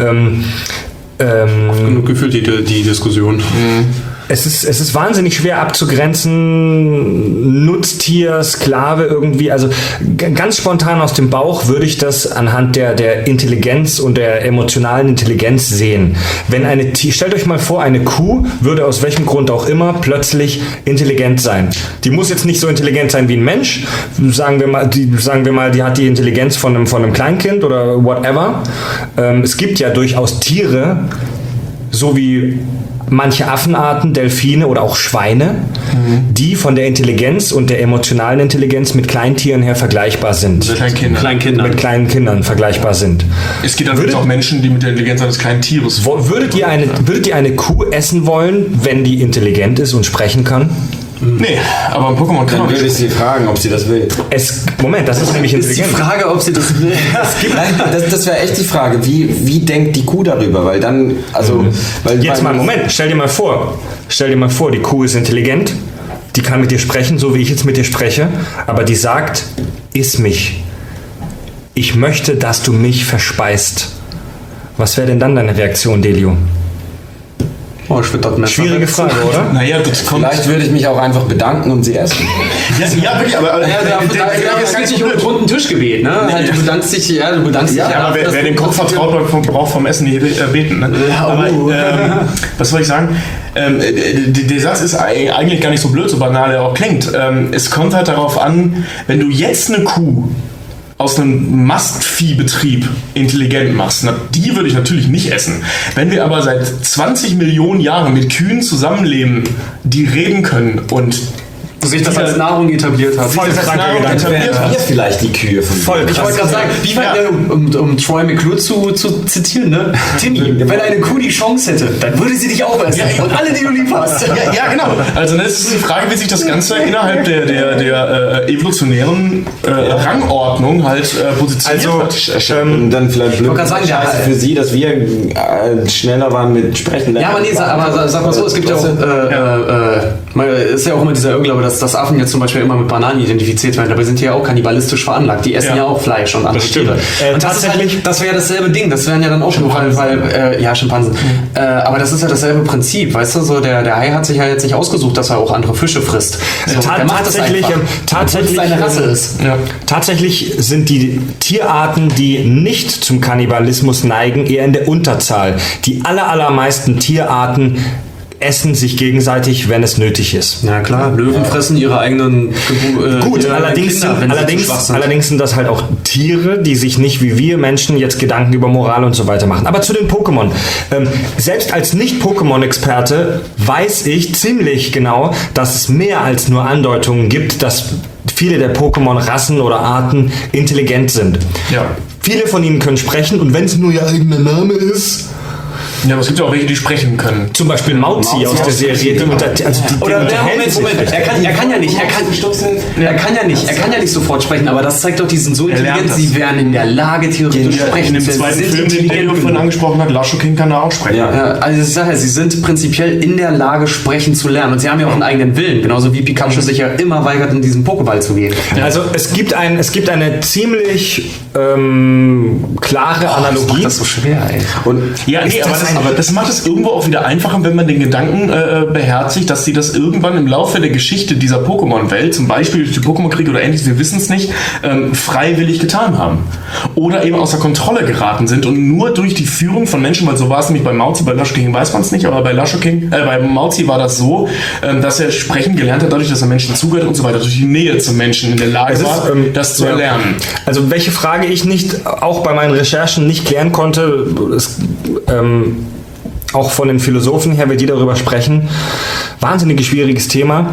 Genug gefühlt die Diskussion. Es ist wahnsinnig schwer abzugrenzen, Nutztier, Sklave irgendwie, also ganz spontan aus dem Bauch würde ich das anhand der Intelligenz und der emotionalen Intelligenz sehen. Stellt euch mal vor, eine Kuh würde aus welchem Grund auch immer plötzlich intelligent sein. Die muss jetzt nicht so intelligent sein wie ein Mensch, sagen wir mal, die hat die Intelligenz von einem Kleinkind oder whatever. Es gibt ja durchaus Tiere, so wie manche Affenarten, Delfine oder auch Schweine, die von der Intelligenz und der emotionalen Intelligenz mit Kleintieren her vergleichbar sind. Mit kleinen Kindern vergleichbar sind. Es gibt natürlich auch Menschen, die mit der Intelligenz eines kleinen Tieres. Würdet ihr eine Kuh essen wollen, wenn die intelligent ist und sprechen kann? Nee, aber ein Pokémon kann Dann auch würde ich nicht. sie fragen, ob sie das will. Moment, das ist nämlich Ist die intelligent. Frage, ob sie das will. Nein, das wäre echt die Frage. Wie denkt die Kuh darüber? Weil dann, Jetzt mal, Moment, stell dir mal vor, die Kuh ist intelligent, die kann mit dir sprechen, so wie ich jetzt mit dir spreche, aber die sagt, iss mich. Ich möchte, dass du mich verspeist. Was wäre denn dann deine Reaktion, Delio? Oh, ich würde das Messer Schwierige wechseln. Frage, oder? Naja, das kommt. Vielleicht würde ich mich auch einfach bedanken und sie essen. Ja, wirklich, aber. Ja, das ist nicht um einen runden Tisch gebeten, ne? Halt, du bedankst dich ja. Ja, aber wer den Kopf vertraut, braucht vom Essen nicht beten. Ne? Aber was soll ich sagen? Der Satz ist eigentlich gar nicht so blöd, so banal er auch klingt. Es kommt halt darauf an, wenn du jetzt eine Kuh aus einem Mastviehbetrieb intelligent machst, die würde ich natürlich nicht essen. Wenn wir aber seit 20 Millionen Jahren mit Kühen zusammenleben, die reden können und sich das als Nahrung etabliert hat. Voll kranker Gedanke. Wären wir vielleicht die Kühe von denen. Ich wollte gerade sagen, wie weit, um Troy McClure zu zitieren, ne? Timmy, wenn eine Kuh die Chance hätte, dann würde sie dich auch essen. Und alle, die du lieb hast. Ja, genau. Also das ist die Frage, wie sich das Ganze innerhalb der evolutionären Rangordnung halt positioniert hat. Und dann vielleicht blöd wollte gerade sagen, Scheiße für sie, dass wir schneller waren mit Sprechen. Ja, aber nee, sag mal so, es gibt ja auch, ist ja auch immer dieser Irrglaube, dass Affen jetzt zum Beispiel immer mit Bananen identifiziert werden, aber sind ja auch kannibalistisch veranlagt. Die essen ja auch Fleisch und andere Tiere. Und tatsächlich, das wäre dasselbe Ding. Das wären ja dann auch Schimpansen. Schimpansen. Aber das ist ja dasselbe Prinzip, weißt du? So der Hai hat sich ja jetzt nicht ausgesucht, dass er auch andere Fische frisst. So, der macht das einfach, obwohl es seine Rasse ist. Ja. Tatsächlich sind die Tierarten, die nicht zum Kannibalismus neigen, eher in der Unterzahl. Die allermeisten Tierarten essen sich gegenseitig, wenn es nötig ist. Ja klar, Löwen fressen ihre eigenen Gut, ihre allerdings, Kinder, wenn sie zu schwach sind. allerdings sind das halt auch Tiere, die sich nicht wie wir Menschen jetzt Gedanken über Moral und so weiter machen. Aber zu den Pokémon. Selbst als Nicht-Pokémon-Experte weiß ich ziemlich genau, dass es mehr als nur Andeutungen gibt, dass viele der Pokémon-Rassen oder Arten intelligent sind. Ja. Viele von ihnen können sprechen und wenn es nur ihr eigener Name ist. Ja, aber es gibt ja auch welche, die sprechen können. Zum Beispiel Mauzi aus der Serie. Die Moment. Er kann ja nicht sofort sprechen, aber das zeigt doch, die sind so intelligent, sie wären in der Lage, theoretisch zu sprechen. In dem zweiten Film, den Daniel vorhin angesprochen hat, Lashokin kann da auch sprechen. Ja, also ich sage ja, sie sind prinzipiell in der Lage, sprechen zu lernen. Und sie haben ja auch einen eigenen Willen, genauso wie Pikachu sich ja immer weigert, in diesen Pokéball zu gehen. Also es gibt eine ziemlich klare Analogie. Das macht das so schwer, ey. Und Ja, nee, aber das macht es irgendwo auch wieder einfacher, wenn man den Gedanken beherzigt, dass sie das irgendwann im Laufe der Geschichte dieser Pokémon-Welt, zum Beispiel durch die Pokémon-Kriege oder ähnliches, wir wissen es nicht, freiwillig getan haben. Oder eben außer Kontrolle geraten sind und nur durch die Führung von Menschen, weil so war es nämlich bei Mauzi, bei Lashokin weiß man es nicht, aber bei Mauzi war das so, dass er sprechen gelernt hat, dadurch, dass er Menschen zugehört und so weiter, durch die Nähe zum Menschen in der Lage war, das zu erlernen. Also welche Frage ich nicht, auch bei meinen Recherchen nicht klären konnte, ist, auch von den Philosophen her, wie die darüber sprechen, wahnsinnig schwieriges Thema.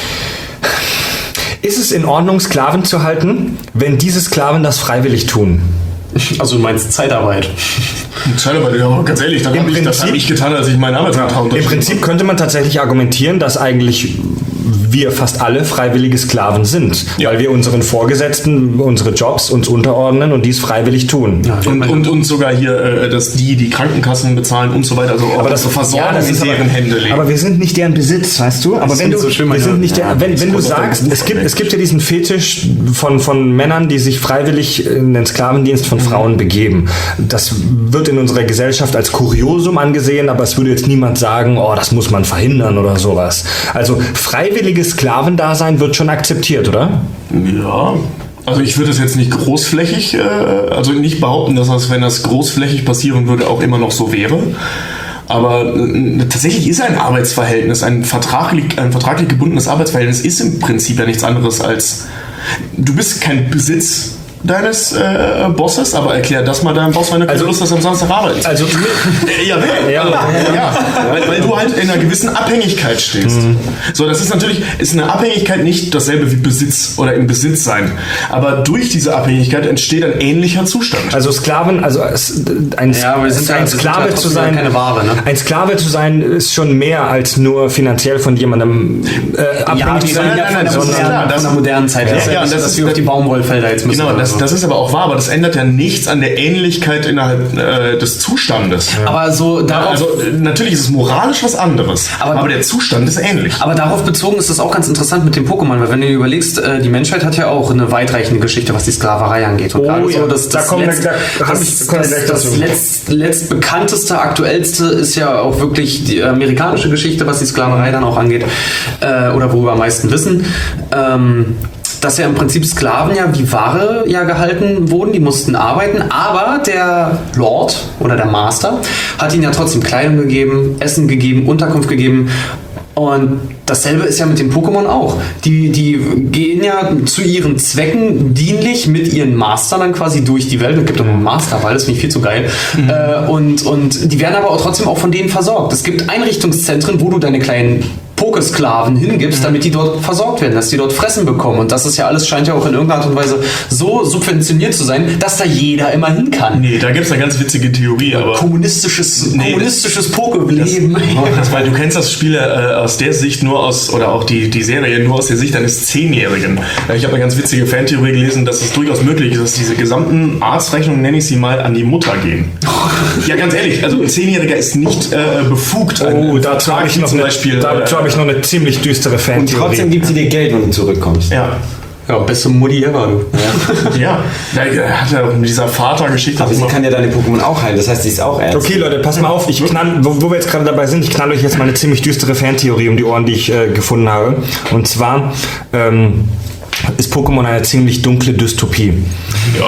Ist es in Ordnung, Sklaven zu halten, wenn diese Sklaven das freiwillig tun? Also du meinst Zeitarbeit. Zeitarbeit, ja, ganz ehrlich, das habe ich getan, als ich meinen Arbeitsvertrag Im Prinzip könnte man tatsächlich argumentieren, dass eigentlich wir fast alle freiwillige Sklaven sind, weil wir unseren Vorgesetzten unsere Jobs uns unterordnen und dies freiwillig tun. Ja, und sogar hier, dass die Krankenkassen bezahlen und so weiter, also auch das Versorgung in deren Hände legen. Aber wir sind nicht deren Besitz, weißt du? Aber wenn du, so schön, wir sind nicht wenn du sagst, es gibt ja diesen Fetisch von Männern, die sich freiwillig in den Sklavendienst von Frauen begeben. Das wird in unserer Gesellschaft als Kuriosum angesehen, aber es würde jetzt niemand sagen, oh, das muss man verhindern oder sowas. Also freiwilliges Sklavendasein wird schon akzeptiert, oder? Ja, also ich würde das jetzt nicht großflächig, also nicht behaupten, dass das, wenn das großflächig passieren würde, auch immer noch so wäre. Aber tatsächlich ist ein Arbeitsverhältnis, ein vertraglich gebundenes Arbeitsverhältnis ist im Prinzip ja nichts anderes als, du bist kein Besitz deines Bosses, aber erklär das mal deinem Boss, wenn du keine Lust hast, am Samstag arbeiten. Also, ja, weil du halt in einer gewissen Abhängigkeit stehst. So, das ist natürlich, eine Abhängigkeit nicht dasselbe wie Besitz oder im Besitz sein, aber durch diese Abhängigkeit entsteht ein ähnlicher Zustand. Also Sklaven, also ein Sklave zu sein, keine Ware, ne? Ein Sklave zu sein ist schon mehr als nur finanziell von jemandem abhängig zu sein. Nein, das ist klar. Von der modernen Zeit. Das ist wie auf die Baumwollfelder jetzt müssen. Genau, das ist aber auch wahr, aber das ändert ja nichts an der Ähnlichkeit innerhalb des Zustandes. Ja. Aber so darauf, also natürlich ist es moralisch was anderes, aber der Zustand ist ähnlich. Aber darauf bezogen ist das auch ganz interessant mit dem Pokémon, weil wenn du dir überlegst, die Menschheit hat ja auch eine weitreichende Geschichte, was die Sklaverei angeht. Und das letztbekannteste, aktuellste ist ja auch wirklich die amerikanische Geschichte, was die Sklaverei dann auch angeht, oder worüber am meisten wissen. Dass ja im Prinzip Sklaven ja wie Ware ja gehalten wurden, die mussten arbeiten, aber der Lord oder der Master hat ihnen ja trotzdem Kleidung gegeben, Essen gegeben, Unterkunft gegeben. Und dasselbe ist ja mit den Pokémon auch. Die gehen ja zu ihren Zwecken dienlich mit ihren Mastern dann quasi durch die Welt. Es gibt auch einen Masterball, das finde ich viel zu geil. Und die werden aber auch trotzdem auch von denen versorgt. Es gibt Einrichtungszentren, wo du deine kleinen Pokesklaven hingibst, damit die dort versorgt werden, dass die dort Fressen bekommen. Und das ist ja alles, scheint ja auch in irgendeiner Art und Weise so subventioniert zu sein, dass da jeder immer hin kann. Nee, da gibt es eine ganz witzige Theorie, aber... Kommunistisches Pokeleben. Weil du kennst das Spiel aus der Sicht nur aus, oder auch die Serie nur aus der Sicht eines 10-Jährigen. Ich habe eine ganz witzige Fantheorie gelesen, dass es durchaus möglich ist, dass diese gesamten Arztrechnungen, nenne ich sie mal, an die Mutter gehen. Ja, ganz ehrlich, also ein 10-Jähriger ist nicht befugt. Dazu habe ich noch eine ziemlich düstere Fantheorie. Und trotzdem gibt sie dir Geld, wenn du zurückkommst. Ja. Ja, beste Mutti ever, du. Ja, da hat er mit dieser Vatergeschichte. Aber sie kann ja deine Pokémon auch heilen, das heißt, sie ist auch Ärztin. Okay, Leute, passt mal auf, wo wir jetzt gerade dabei sind, ich knall euch jetzt mal eine ziemlich düstere Fantheorie um die Ohren, die ich gefunden habe. Und zwar ist Pokémon eine ziemlich dunkle Dystopie. Ja.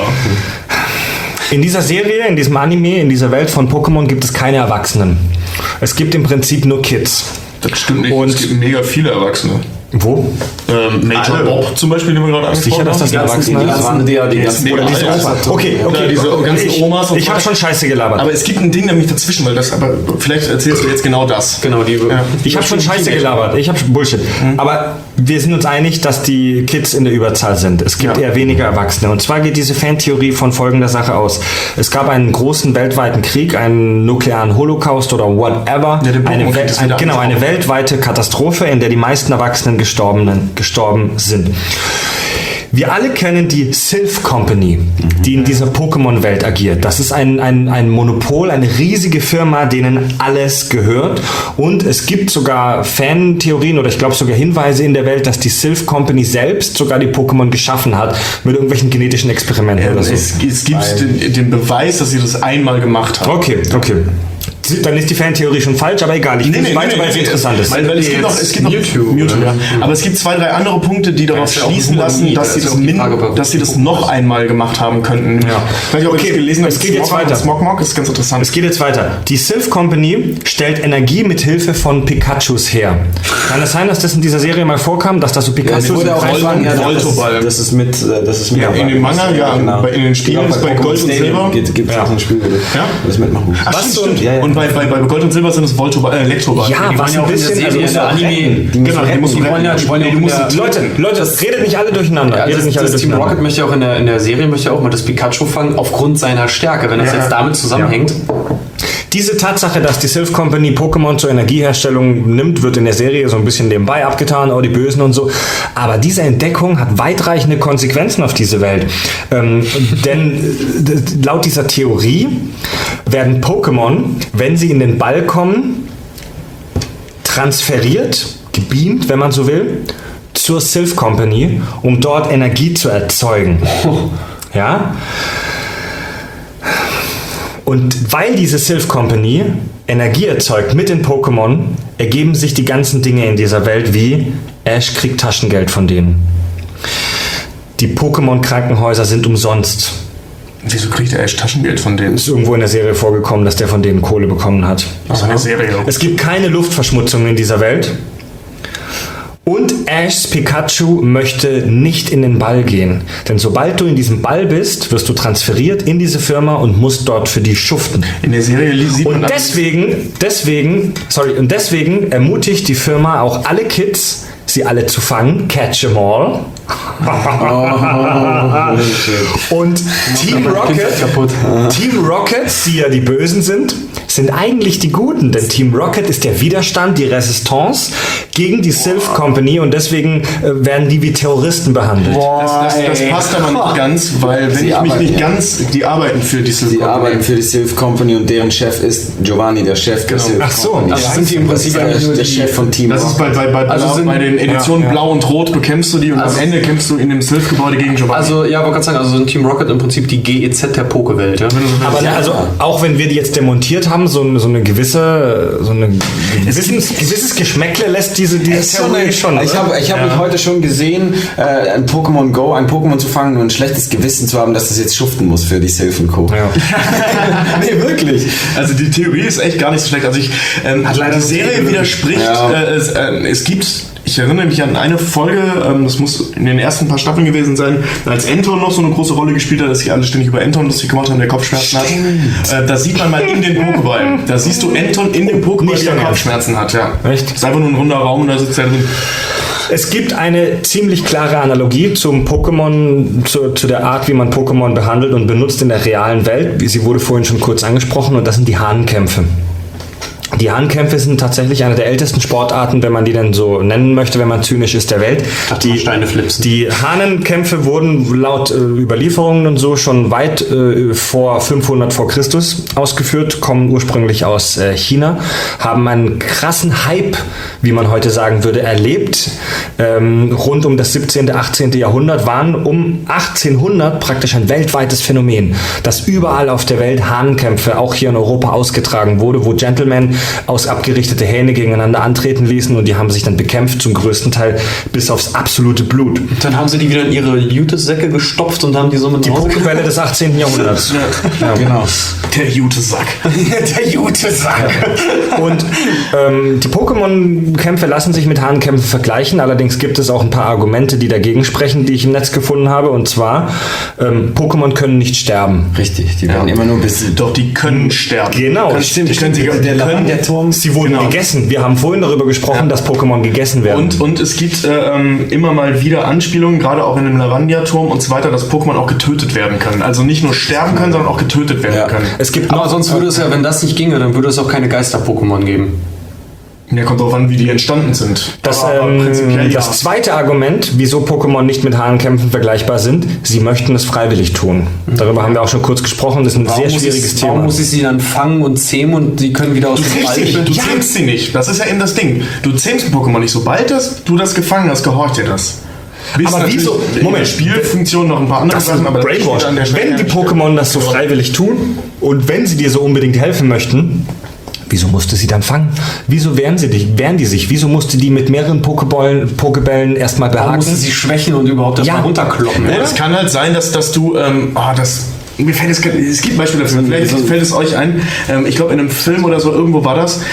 In dieser Serie, in diesem Anime, in dieser Welt von Pokémon gibt es keine Erwachsenen. Es gibt im Prinzip nur Kids. Das stimmt nicht, es gibt mega viele Erwachsene. Wo? Major Bob zum Beispiel, den wir gerade angesprochen haben. Sicher, dass das Erwachsene ist? Oder diese Omas. Okay, diese ganzen Omas. Ich habe schon Scheiße gelabert. Aber es gibt ein Ding nämlich dazwischen, aber vielleicht erzählst du jetzt genau das. Genau, ich habe schon Scheiße gelabert. Ich habe Bullshit. Aber wir sind uns einig, dass die Kids in der Überzahl sind. Es gibt eher weniger Erwachsene. Und zwar geht diese Fantheorie von folgender Sache aus. Es gab einen großen weltweiten Krieg, einen nuklearen Holocaust oder whatever. Ja, eine weltweite Katastrophe, in der die meisten Erwachsenen gestorben sind. Wir alle kennen die Silph Company, die in dieser Pokémon-Welt agiert. Das ist ein Monopol, eine riesige Firma, denen alles gehört. Und es gibt sogar Fantheorien oder ich glaube sogar Hinweise in der Welt, dass die Silph Company selbst sogar die Pokémon geschaffen hat mit irgendwelchen genetischen Experimenten oder so. Es gibt den Beweis, dass sie das einmal gemacht haben. Okay. Dann ist die Fantheorie schon falsch, aber egal. Ich will es weiter, weil es interessant ist. Weil es gibt noch Mewtwo, ja. Aber es gibt 2, 3 andere Punkte, die darauf schließen lassen, dass sie das noch einmal gemacht haben könnten. Ja. Ich weiß nicht, ob ich das gelesen habe. Es geht jetzt weiter. Smogmog ist ganz interessant. Es geht jetzt weiter. Die Silph Company stellt Energie mit Hilfe von Pikachus her. Kann es sein, dass das in dieser Serie mal vorkam, dass das so Pikachus waren? Das ist mit in dem Manga, genau. In den Spielen ist bei Gold und Silber gibt es auch ein Spiel, wo du das mitmachen musst. Ach, stimmt. Und bei Gold und Silber sind es Elektroball. Ja, was ein bisschen in der Anime. Genau, die wollen ja Leute, redet nicht alle durcheinander. Das Team Rocket möchte auch in der Serie mal das Pikachu fangen aufgrund seiner Stärke, wenn das jetzt damit zusammenhängt. Diese Tatsache, dass die Silph Company Pokémon zur Energieherstellung nimmt, wird in der Serie so ein bisschen nebenbei abgetan, die Bösen und so. Aber diese Entdeckung hat weitreichende Konsequenzen auf diese Welt. Denn laut dieser Theorie werden Pokémon, wenn sie in den Ball kommen, transferiert, gebeamt, wenn man so will, zur Silph Company, um dort Energie zu erzeugen. Ja? Und weil diese Silph Company Energie erzeugt mit den Pokémon, ergeben sich die ganzen Dinge in dieser Welt wie Ash kriegt Taschengeld von denen. Die Pokémon-Krankenhäuser sind umsonst. Wieso kriegt Ash Taschengeld von denen? Ist irgendwo in der Serie vorgekommen, dass der von denen Kohle bekommen hat. Also eine Serie. Es gibt keine Luftverschmutzung in dieser Welt. Und Ashs Pikachu möchte nicht in den Ball gehen. Denn sobald du in diesem Ball bist, wirst du transferiert in diese Firma und musst dort für die schuften. In der Serie sieht man Und deswegen ermutigt die Firma auch alle Kids, sie alle zu fangen, catch 'em all. Und Team Rocket, die ja die Bösen sind eigentlich die Guten, denn Team Rocket ist der Widerstand, die Resistance gegen die Sylph Company und deswegen werden die wie Terroristen behandelt. das passt aber nicht ganz, weil wenn ich mich nicht ganz, die arbeiten für die Sylph Die Company. arbeiten für die Sylph Company und deren Chef ist Giovanni, der Chef der Sylph Ach so, Company. also sind die im Prinzip eigentlich nur der die- Chef von Team Das ist bei den Editionen Blau und Rot bekämpfst du die und am Ende kämpfst du in dem Sylph-Gebäude gegen Giovanni. Also, ja, wollte gerade sagen, also sind Team Rocket im Prinzip die GEZ der Poké-Welt, ja? Aber also auch wenn wir die jetzt demontiert haben, so ein gewisses Geschmäckle lässt diese Theorie schon. Ich habe mich heute schon gesehen, ein Pokémon Go, ein Pokémon zu fangen und ein schlechtes Gewissen zu haben, dass das jetzt schuften muss für die Sylph und Co. Ja. Nee, wirklich. Also die Theorie ist echt gar nicht so schlecht. Also die Serie widerspricht. Es gibt, ich erinnere mich an eine Folge, das muss in den ersten paar Staffeln gewesen sein, als Anton noch so eine große Rolle gespielt hat, dass sich alle ständig über Anton lustig gemacht haben, der Kopfschmerzen hat. Da sieht man mal in den Pokéball. Da siehst du Anton in dem Pokéball, Nicht der dein Kopfschmerzen hat. Ja. Echt? Ist einfach nur ein runder Raum und da sitzt er drin. Es gibt eine ziemlich klare Analogie zum Pokémon, zu der Art, wie man Pokémon behandelt und benutzt in der realen Welt. Sie wurde vorhin schon kurz angesprochen und das sind die Hahnenkämpfe. Die Hahnenkämpfe sind tatsächlich eine der ältesten Sportarten, wenn man die denn so nennen möchte, wenn man zynisch ist, der Welt. Steine flipsen. Die Hahnenkämpfe wurden laut Überlieferungen und so schon weit vor 500 vor Christus ausgeführt, kommen ursprünglich aus China, haben einen krassen Hype, wie man heute sagen würde, erlebt. Rund um das 17., 18. Jahrhundert waren um 1800 praktisch ein weltweites Phänomen, dass überall auf der Welt Hahnenkämpfe, auch hier in Europa, ausgetragen wurde, wo Gentlemen aus abgerichtete Hähne gegeneinander antreten ließen und die haben sich dann bekämpft, zum größten Teil bis aufs absolute Blut. Dann haben sie die wieder in ihre Jutesäcke gestopft und haben die so mit Die Pokébälle des 18. Jahrhunderts. Ja, genau. Der Jutesack. Der Jutesack. Und die Pokémon-Kämpfe lassen sich mit Hahnenkämpfen vergleichen, allerdings gibt es auch ein paar Argumente, die dagegen sprechen, die ich im Netz gefunden habe, und zwar, Pokémon können nicht sterben. Richtig, die werden immer nur besiegt. Doch, die können sterben. Genau. Die können Der Turm. Sie wurden gegessen. Wir haben vorhin darüber gesprochen, dass Pokémon gegessen werden. Und es gibt immer mal wieder Anspielungen, gerade auch in dem Lavandia-Turm und so weiter, dass Pokémon auch getötet werden können. Also nicht nur sterben können, sondern auch getötet werden können. Es gibt Aber sonst würde es ja, wenn das nicht ginge, dann würde es auch keine Geister-Pokémon geben. Ja, kommt drauf an, wie die entstanden sind. Das, Aber prinzipiell ja. das zweite Argument, wieso Pokémon nicht mit Hahnenkämpfen vergleichbar sind, sie möchten es freiwillig tun. Darüber haben wir auch schon kurz gesprochen, das ist ein sehr schwieriges Thema. Warum muss ich sie dann fangen und zähmen und die können wieder aus Du dem zähmst sie nicht. Du zähmst sie nicht. Das ist ja eben das Ding. Du zähmst ein Pokémon nicht. Sobald du das gefangen hast, gehorcht dir das. Aber wieso? Moment, Spielfunktion noch ein paar andere das ist Sachen, aber Brainwash. an der Stelle Wenn die Pokémon das so freiwillig tun und wenn sie dir so unbedingt helfen möchten, wieso musste sie dann fangen? Wieso wehren die sich? Wieso musste die mit mehreren Pokebällen erstmal Warum behaken? mussten sie schwächen und überhaupt das mal runterkloppen? Ja, es kann halt sein, dass du mir fällt es gibt Beispiele dafür, vielleicht fällt es euch ein, ich glaube in einem Film oder so, irgendwo war das,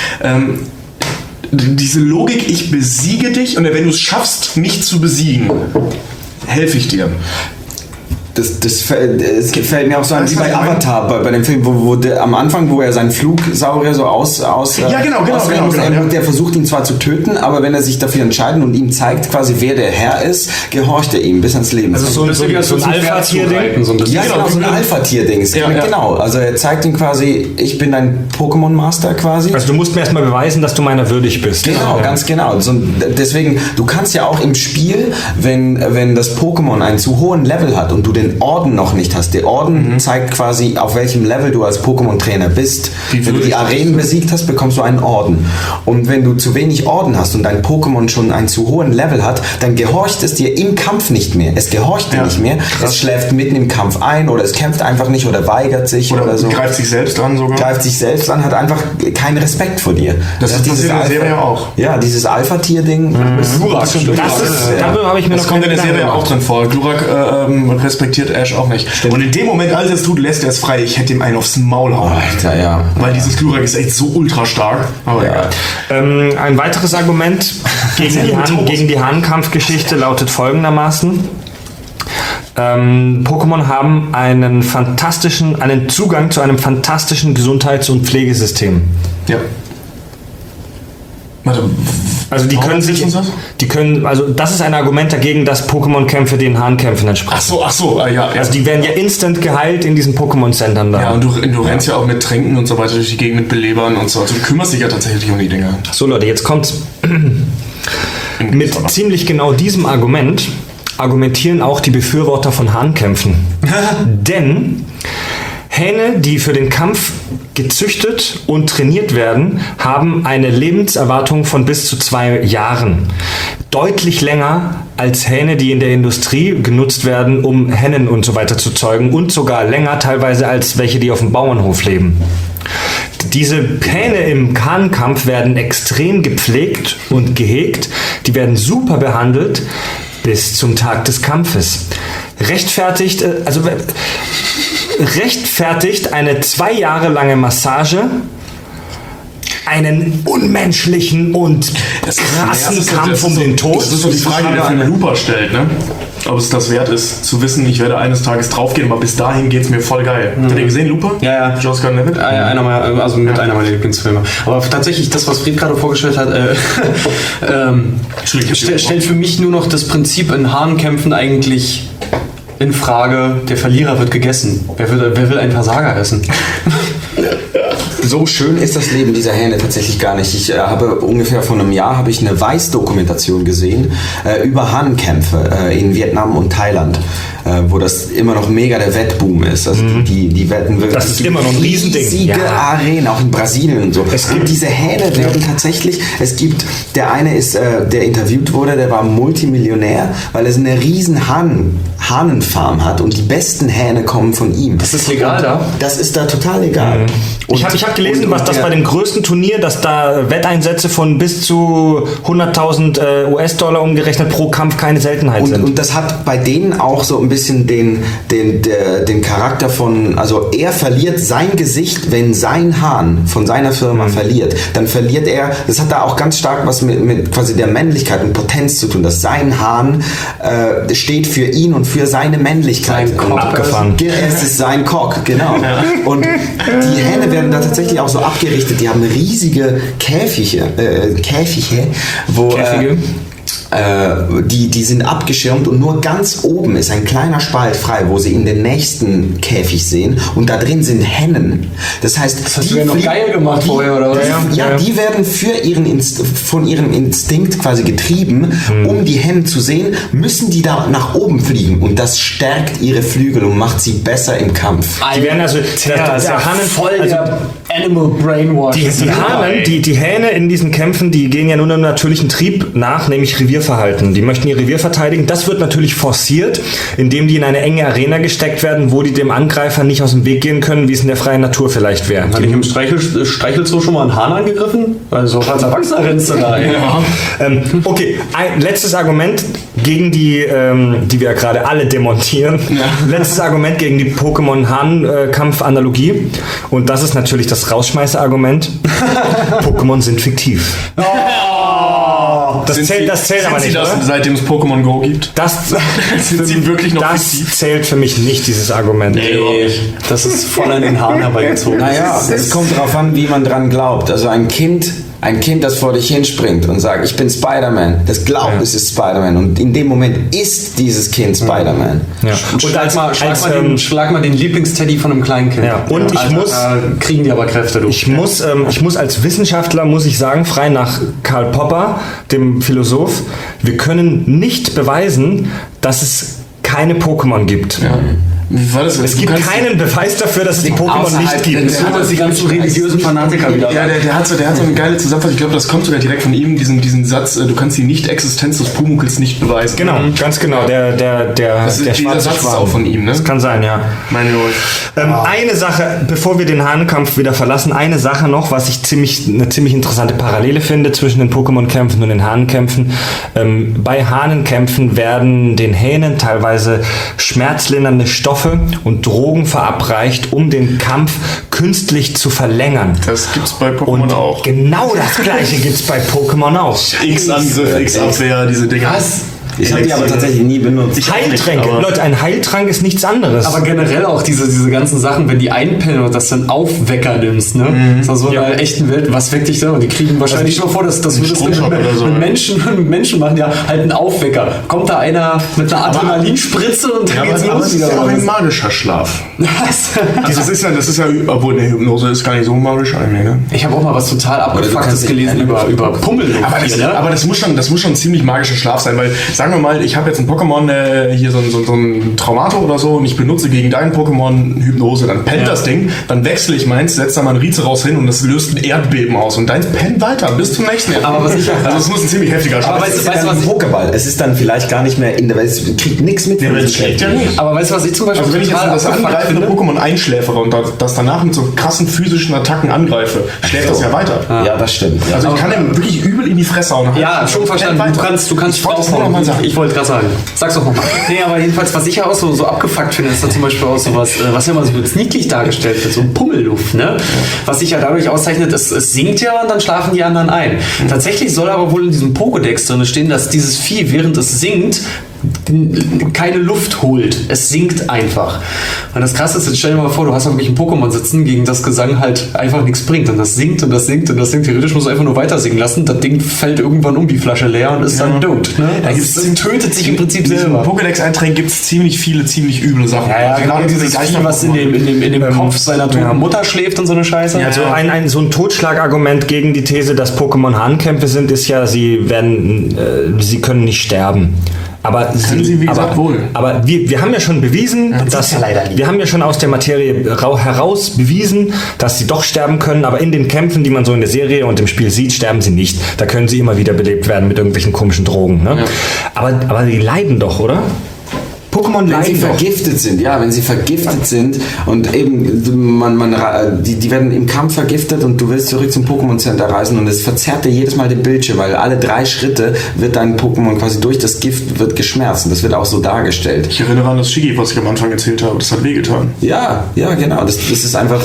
diese Logik, ich besiege dich und wenn du es schaffst, mich zu besiegen, helfe ich dir. Das fällt mir auch so an wie bei Avatar, bei dem Film, wo der, am Anfang, wo er seinen Flugsaurier so Ja, genau, der versucht ihn zwar zu töten, aber wenn er sich dafür entscheidet und ihm zeigt quasi, wer der Herr ist, gehorcht er ihm bis ans Leben. Also so ein Alpha-Tier-Ding? Ja, genau, so ein Alpha-Tier-Ding. Genau, also er zeigt ihm quasi, ich bin dein Pokémon-Master quasi. Also du musst mir erstmal beweisen, dass du meiner würdig bist. Genau, ganz genau. So, deswegen, du kannst ja auch im Spiel, wenn das Pokémon einen zu hohen Level hat und du den Orden noch nicht hast. Der Orden zeigt quasi, auf welchem Level du als Pokémon-Trainer bist. Wenn du die Arenen besiegt hast, bekommst du einen Orden. Und wenn du zu wenig Orden hast und dein Pokémon schon einen zu hohen Level hat, dann gehorcht es dir im Kampf nicht mehr. Es gehorcht dir nicht mehr. Es schläft mitten im Kampf ein oder es kämpft einfach nicht oder weigert sich oder so. Greift sich selbst an sogar. Greift sich selbst an, hat einfach keinen Respekt vor dir. Das ist dieses in der Serie ja auch. Ja, dieses Alpha-Tier-Ding. Darüber habe ich mir Das noch kommt in der keine Serie Gedanken auch drin vor. Glurak respektiert Ash auch nicht. Und in dem Moment, als er es tut, lässt er es frei. Ich hätte ihm einen aufs Maul hauen. Alter, ja. Weil dieses Glurak ist echt so ultra stark. Aber egal. Ein weiteres Argument, Gegen die Hahnenkampfgeschichte lautet folgendermaßen. Pokémon haben einen Zugang zu einem fantastischen Gesundheits- und Pflegesystem. Ja. Warte, also das ist ein Argument dagegen, dass Pokémon-Kämpfe den Hahnkämpfen entsprechen. Ach so, ja. Also die werden ja instant geheilt in diesen Pokémon-Centern da. Ja, und du rennst ja auch mit Tränken und so weiter durch die Gegend mit Belebern und so. Also du kümmerst dich ja tatsächlich um die Dinger. So Leute, jetzt kommt's. Mit ziemlich genau diesem Argument argumentieren auch die Befürworter von Hahnkämpfen. Denn Hähne, die für den Kampf gezüchtet und trainiert werden, haben eine Lebenserwartung von bis zu 2 Jahren. Deutlich länger als Hähne, die in der Industrie genutzt werden, um Hennen und so weiter zu zeugen, und sogar länger teilweise als welche, die auf dem Bauernhof leben. Diese Hähne im Hahnenkampf werden extrem gepflegt und gehegt. Die werden super behandelt bis zum Tag des Kampfes. Rechtfertigt eine 2 Jahre lange Massage einen unmenschlichen und krassen Kampf um den Tod? Das ist so die Frage, die der Film Looper stellt, ne? Ob es das wert ist, zu wissen, ich werde eines Tages draufgehen, aber bis dahin geht es mir voll geil. Habt ihr den gesehen, Looper? Ja. Joss Gordon-Levitt? Ja, einer meiner Lieblingsfilme. Aber tatsächlich, das, was Fred gerade vorgestellt hat, stellt für mich nur noch das Prinzip in Hahnenkämpfen eigentlich in Frage, der Verlierer wird gegessen. Wer will einen Versager essen? So schön ist das Leben dieser Hähne tatsächlich gar nicht. Ich habe ungefähr vor einem Jahr eine Weiß-Dokumentation gesehen über Hahnenkämpfe in Vietnam und Thailand, wo das immer noch mega der Wettboom ist. Also die Wetten wirklich. Das ist immer noch ein Riesending. Riesige Arenen, auch in Brasilien und so. Und diese Hähne werden tatsächlich, der eine ist, der interviewt wurde, der war Multimillionär, weil er eine riesen Hahnenfarm hat und die besten Hähne kommen von ihm. Das ist legal da? Das ist da total legal. Ich hab gelesen, was das bei dem größten Turnier, dass da Wetteinsätze von bis zu 100.000 US-Dollar umgerechnet pro Kampf keine Seltenheit sind. Und das hat bei denen auch so ein bisschen den Charakter von, also er verliert sein Gesicht, wenn sein Hahn von seiner Firma verliert, dann verliert er, das hat da auch ganz stark was mit quasi der Männlichkeit und Potenz zu tun, dass sein Hahn steht für ihn und für seine Männlichkeit. Sein Cock. Abgefahren. Es ist sein Cock, genau. Und die Hähne werden da tatsächlich auch so abgerichtet, die haben riesige Käfige, wo die sind abgeschirmt und nur ganz oben ist ein kleiner Spalt frei, wo sie in den nächsten Käfig sehen und da drin sind Hennen. Das heißt, das hast du ja noch geil gemacht vorher, oder was? Ja, die werden von ihrem Instinkt quasi getrieben, um die Hennen zu sehen, müssen die da nach oben fliegen und das stärkt ihre Flügel und macht sie besser im Kampf. Die werden also der Hanen voll der Animal Brainwash. Die Hähne in diesen Kämpfen, die gehen ja nur einem natürlichen Trieb nach, nämlich Revierverhalten. Die möchten ihr Revier verteidigen. Das wird natürlich forciert, indem die in eine enge Arena gesteckt werden, wo die dem Angreifer nicht aus dem Weg gehen können, wie es in der freien Natur vielleicht wäre. Hatte ich im Streichelzoo schon mal einen Hahn angegriffen? Also als Erwachsener rennst du da. Ja. Okay, ein letztes Argument gegen die wir gerade alle demontieren. Ja. Letztes Argument gegen die Pokémon-Hahn-Kampf-Analogie. Und das ist natürlich das Rausschmeißer-Argument. Pokémon sind fiktiv. Das zählt aber nicht, oder? Seitdem es Pokémon Go gibt? Sind sie wirklich noch fiktiv? Das zählt für mich nicht, dieses Argument. Nee, das ist voll an den Haaren herbeigezogen. Naja, es kommt darauf an, wie man dran glaubt. Also ein Kind, das vor dich hinspringt und sagt, ich bin Spider-Man, das glaubt, es ist Spider-Man. Und in dem Moment ist dieses Kind Spider-Man. Ja. Und schlag mal den Lieblingsteddy von einem kleinen Kind. Ja. Und kriegen die aber Kräfte, du. Ich muss als Wissenschaftler, muss ich sagen, frei nach Karl Popper, dem Philosoph, wir können nicht beweisen, dass es keine Pokémon gibt. Ja. Wie war das? Es gibt keinen Beweis dafür, dass es die Pokémon nicht gibt. Das hat die ganzen religiösen Fanatiker wieder. Ja, der hat so eine geile Zusammenfassung. Ich glaube, das kommt sogar direkt von ihm, diesen Satz, du kannst die Nicht-Existenz des Pumuckls nicht beweisen. Genau, ganz genau. Der schwarze Satz ist auch von ihm, ne? Das kann sein, ja. Meine eine Sache, bevor wir den Hahnenkampf wieder verlassen, eine Sache noch, was ich eine ziemlich interessante Parallele finde zwischen den Pokémon-Kämpfen und den Hahnenkämpfen. Bei Hahnenkämpfen werden den Hähnen teilweise schmerzlindernde Stoffe Giftstoffe und Drogen verabreicht, um den Kampf künstlich zu verlängern. Das gibt's bei Pokémon Und auch. genau das gleiche gibt's bei Pokémon auch. X-Angriff, X-Abwehr, diese Dinger. Was? Ich habe die aber tatsächlich nie benutzt. Heiltränke. aber- Leute, ein Heiltrank ist nichts anderes. Aber generell auch diese ganzen Sachen, wenn die einpennen und das dann Aufwecker nimmst, ne? Das ist so in der echten Welt, was weckt dich da? Und die kriegen wahrscheinlich schon vor, dass wir das Stromschock oder so, mit ja. Menschen machen, ja halt einen Aufwecker. Kommt da einer mit einer Adrenalinspritze und dann geht's aber los das ist wieder. ja auch oder ein was? magischer Schlaf. Was? Also das ist ja, obwohl eine Hypnose ist gar nicht so magisch eigentlich, ne? Ich habe auch mal was total Abgefucktes kannst dich gelesen über Pummelluft. Aber das muss schon ein ziemlich magischer Schlaf sein, weil, sagen wir mal, ich habe jetzt ein Pokémon, hier so ein Traumato oder so, und ich benutze gegen dein Pokémon Hypnose, dann pennt das Ding, dann wechsle ich meins, setze da mal ein Rize raus hin und das löst ein Erdbeben aus und deins pennt weiter bis zum nächsten Erdbeben. Aber was ich auch- also es muss ein ziemlich heftiger Schlaf weißt du, sein. was Ein ich- Pokéball. Es ist dann vielleicht gar nicht mehr in der Welt. Es kriegt nichts mit. Ja, aber das schlägt ja nicht. Aber weißt du, was ich zum Beispiel Also wenn ich jetzt total das abgefuckt angreifende finde? Pokémon einschläfere und das danach mit so krassen physischen Attacken angreife, schlägt das ja weiter. Ja, das stimmt. Ja. Also ich kann ihm wirklich übel in die Fresse hauen. Ja, schon verstanden. Du kannst Ich wollte es nur noch mal sagen. Ich wollte gerade sagen. Sag's doch nochmal. Nee, aber jedenfalls, was ich ja auch so abgefuckt finde, ist da zum Beispiel auch sowas, was ja immer so ganz niedlich dargestellt wird, so Pummelluft, ne? Was sich ja dadurch auszeichnet, es sinkt ja und dann schlafen die anderen ein. Tatsächlich soll aber wohl in diesem Pokédex drin stehen, dass dieses Vieh, während es sinkt, keine Luft holt. Es sinkt einfach. Und das Krasse ist, jetzt stell dir mal vor, du hast da wirklich ein Pokémon sitzen, gegen das Gesang halt einfach nichts bringt. Und das sinkt und das sinkt und das sinkt. Theoretisch musst du einfach nur weiter singen lassen. Das Ding fällt irgendwann um, die Flasche leer, und ist dann tot. Ne? Da Also gibt's- es tötet sich im Prinzip In diesen selber. Pokédex-Einträgen gibt es ziemlich viele, ziemlich üble Sachen. Ja, genau dieses Vieh, was in dem Kopf seiner toten Mutter schläft und so eine Scheiße. Also so ein Totschlagargument gegen die These, dass Pokémon Hahnkämpfe sind, ist ja, sie können nicht sterben. Aber sie, wie gesagt, wohl. Aber wir haben ja schon bewiesen, dass ja leider nie. wir haben ja schon aus der Materie heraus bewiesen, dass sie doch sterben können, aber in den Kämpfen, die man so in der Serie und im Spiel sieht, sterben sie nicht. Da können sie immer wieder belebt werden mit irgendwelchen komischen Drogen. Ne? Aber die leiden doch, oder? Pokémon Wenn sie leiden doch. vergiftet sind, ja, wenn sie vergiftet sind und eben die werden im Kampf vergiftet und du willst zurück zum Pokémon Center reisen und es verzerrt dir jedes Mal den Bildschirm, weil alle 3 Schritte wird dein Pokémon quasi durch das Gift wird geschmerzt und das wird auch so dargestellt. Ich erinnere an das Shigi, was ich am Anfang erzählt habe. Das hat wehgetan. Ja, genau, das ist einfach...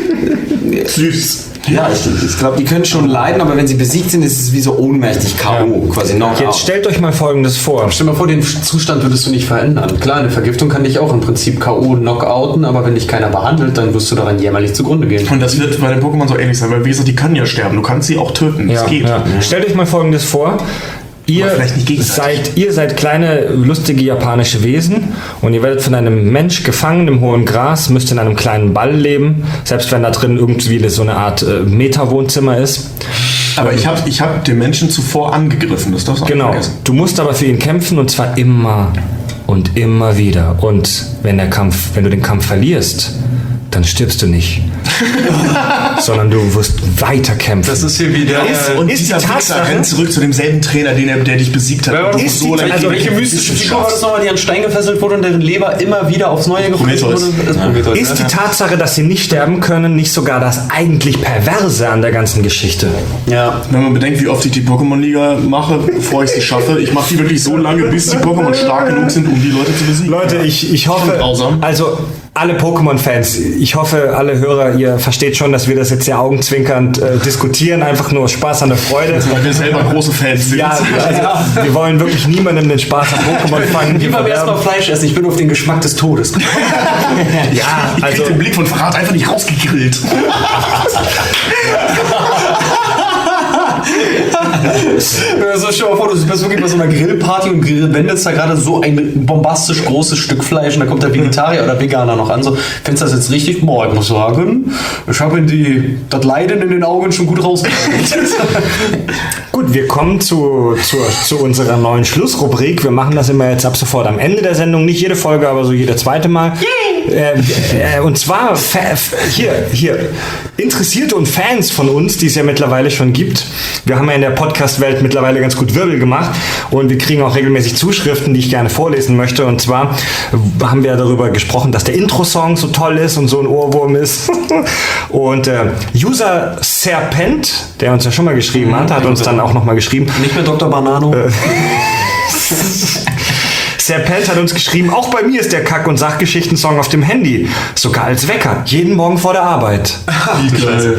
Süß. Ja, ich glaube, die können schon leiden, aber wenn sie besiegt sind, ist es wie so ohnmächtig K.O. quasi Knockout. Jetzt stellt euch mal Folgendes vor. Stell dir mal vor, den Zustand würdest du nicht verändern. Klar, eine Vergiftung kann dich auch im Prinzip K.O. knockouten, aber wenn dich keiner behandelt, dann wirst du daran jämmerlich zugrunde gehen. Und das wird bei den Pokémon so ähnlich sein, weil wie gesagt, die können ja sterben. Du kannst sie auch töten. Das geht. Ja. Stellt euch mal Folgendes vor. Ihr vielleicht nicht gegenseitig. seid kleine, lustige japanische Wesen und ihr werdet von einem Mensch gefangen im hohen Gras, müsst in einem kleinen Ball leben, selbst wenn da drin irgendwie so eine Art Meta-Wohnzimmer ist. Aber ich hab den Menschen zuvor angegriffen. Das darfst du auch nicht Genau. vergessen. Du musst aber für ihn kämpfen und zwar immer und immer wieder. Und wenn du den Kampf verlierst, dann stirbst du nicht. Sondern du wirst weiter kämpfen. Das ist hier wie der... Und ist dieser die Wichser Tatsache- rennt zurück zu demselben Trainer, der dich besiegt hat. Wer war das? Und so lange Also gegen welche dich mystische Figur war schaffst. das nochmal, die an Stein gefesselt wurde und deren Leber immer wieder aufs Neue gefressen Prometheus. wurde? Das ist Prometheus. Ist die Tatsache, dass sie nicht sterben können, nicht sogar das eigentlich Perverse an der ganzen Geschichte? Ja. Wenn man bedenkt, wie oft ich die Pokémon-Liga mache, bevor ich sie schaffe, ich mache die wirklich so lange, bis die Pokémon stark genug sind, um die Leute zu besiegen. Leute, ich hoffe, Schon grausam. also alle Pokémon-Fans, ich hoffe, alle Hörer, ihr versteht schon, dass wir das jetzt sehr augenzwinkernd diskutieren, einfach nur Spaß an der Freude. Weil wir selber große Fans sind. Ja, also, wir wollen wirklich niemandem den Spaß am Pokémon fangen. Wie beim ersten Mal Fleisch essen, ich bin auf den Geschmack des Todes gekommen. Ja, Ich krieg also den Blick von Verrat einfach nicht rausgegrillt. So, stell dir mal vor, du bist wirklich bei so einer Grillparty und wendest da gerade so ein bombastisch großes Stück Fleisch und da kommt der Vegetarier oder Veganer noch an. So, findest du das jetzt richtig? Boah, ich muss sagen, ich habe das Leiden in den Augen schon gut rausgearbeitet. gut, wir kommen zu unserer neuen Schlussrubrik. Wir machen das immer jetzt ab sofort am Ende der Sendung, nicht jede Folge, aber so jede zweite Mal. Und zwar hier Interessierte und Fans von uns, die es ja mittlerweile schon gibt. Wir haben ja in der Podcast-Welt mittlerweile ganz gut Wirbel gemacht und wir kriegen auch regelmäßig Zuschriften, die ich gerne vorlesen möchte. Und zwar haben wir darüber gesprochen, dass der Intro-Song so toll ist und so ein Ohrwurm ist. Und User Serpent, der uns ja schon mal geschrieben hat uns dann auch nochmal geschrieben. Nicht mehr Dr. Banano. Serpent hat uns geschrieben, auch bei mir ist der Kack- und Sachgeschichten-Song auf dem Handy. Sogar als Wecker. Jeden Morgen vor der Arbeit. Wie geil.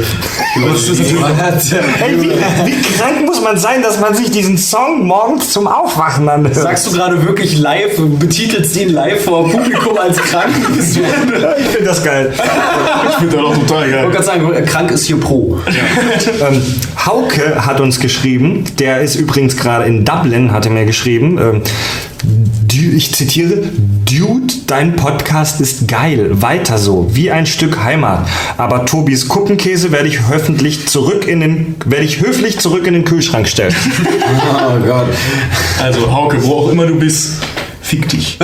Hey, wie krank muss man sein, dass man sich diesen Song morgens zum Aufwachen anhört? Sagst du gerade wirklich live, betitelst ihn live vor Publikum als krank? Ich finde das geil. Ich finde das auch total Ich geil. wollte gerade sagen, krank ist hier pro. Hauke hat uns geschrieben, der ist übrigens gerade in Dublin, hat er mir geschrieben, ich zitiere, Dude, dein Podcast ist geil, weiter so, wie ein Stück Heimat. Aber Tobis Kuppenkäse werde ich höflich zurück in den Kühlschrank stellen. Oh Gott. Also Hauke, wo auch immer du bist, fick dich.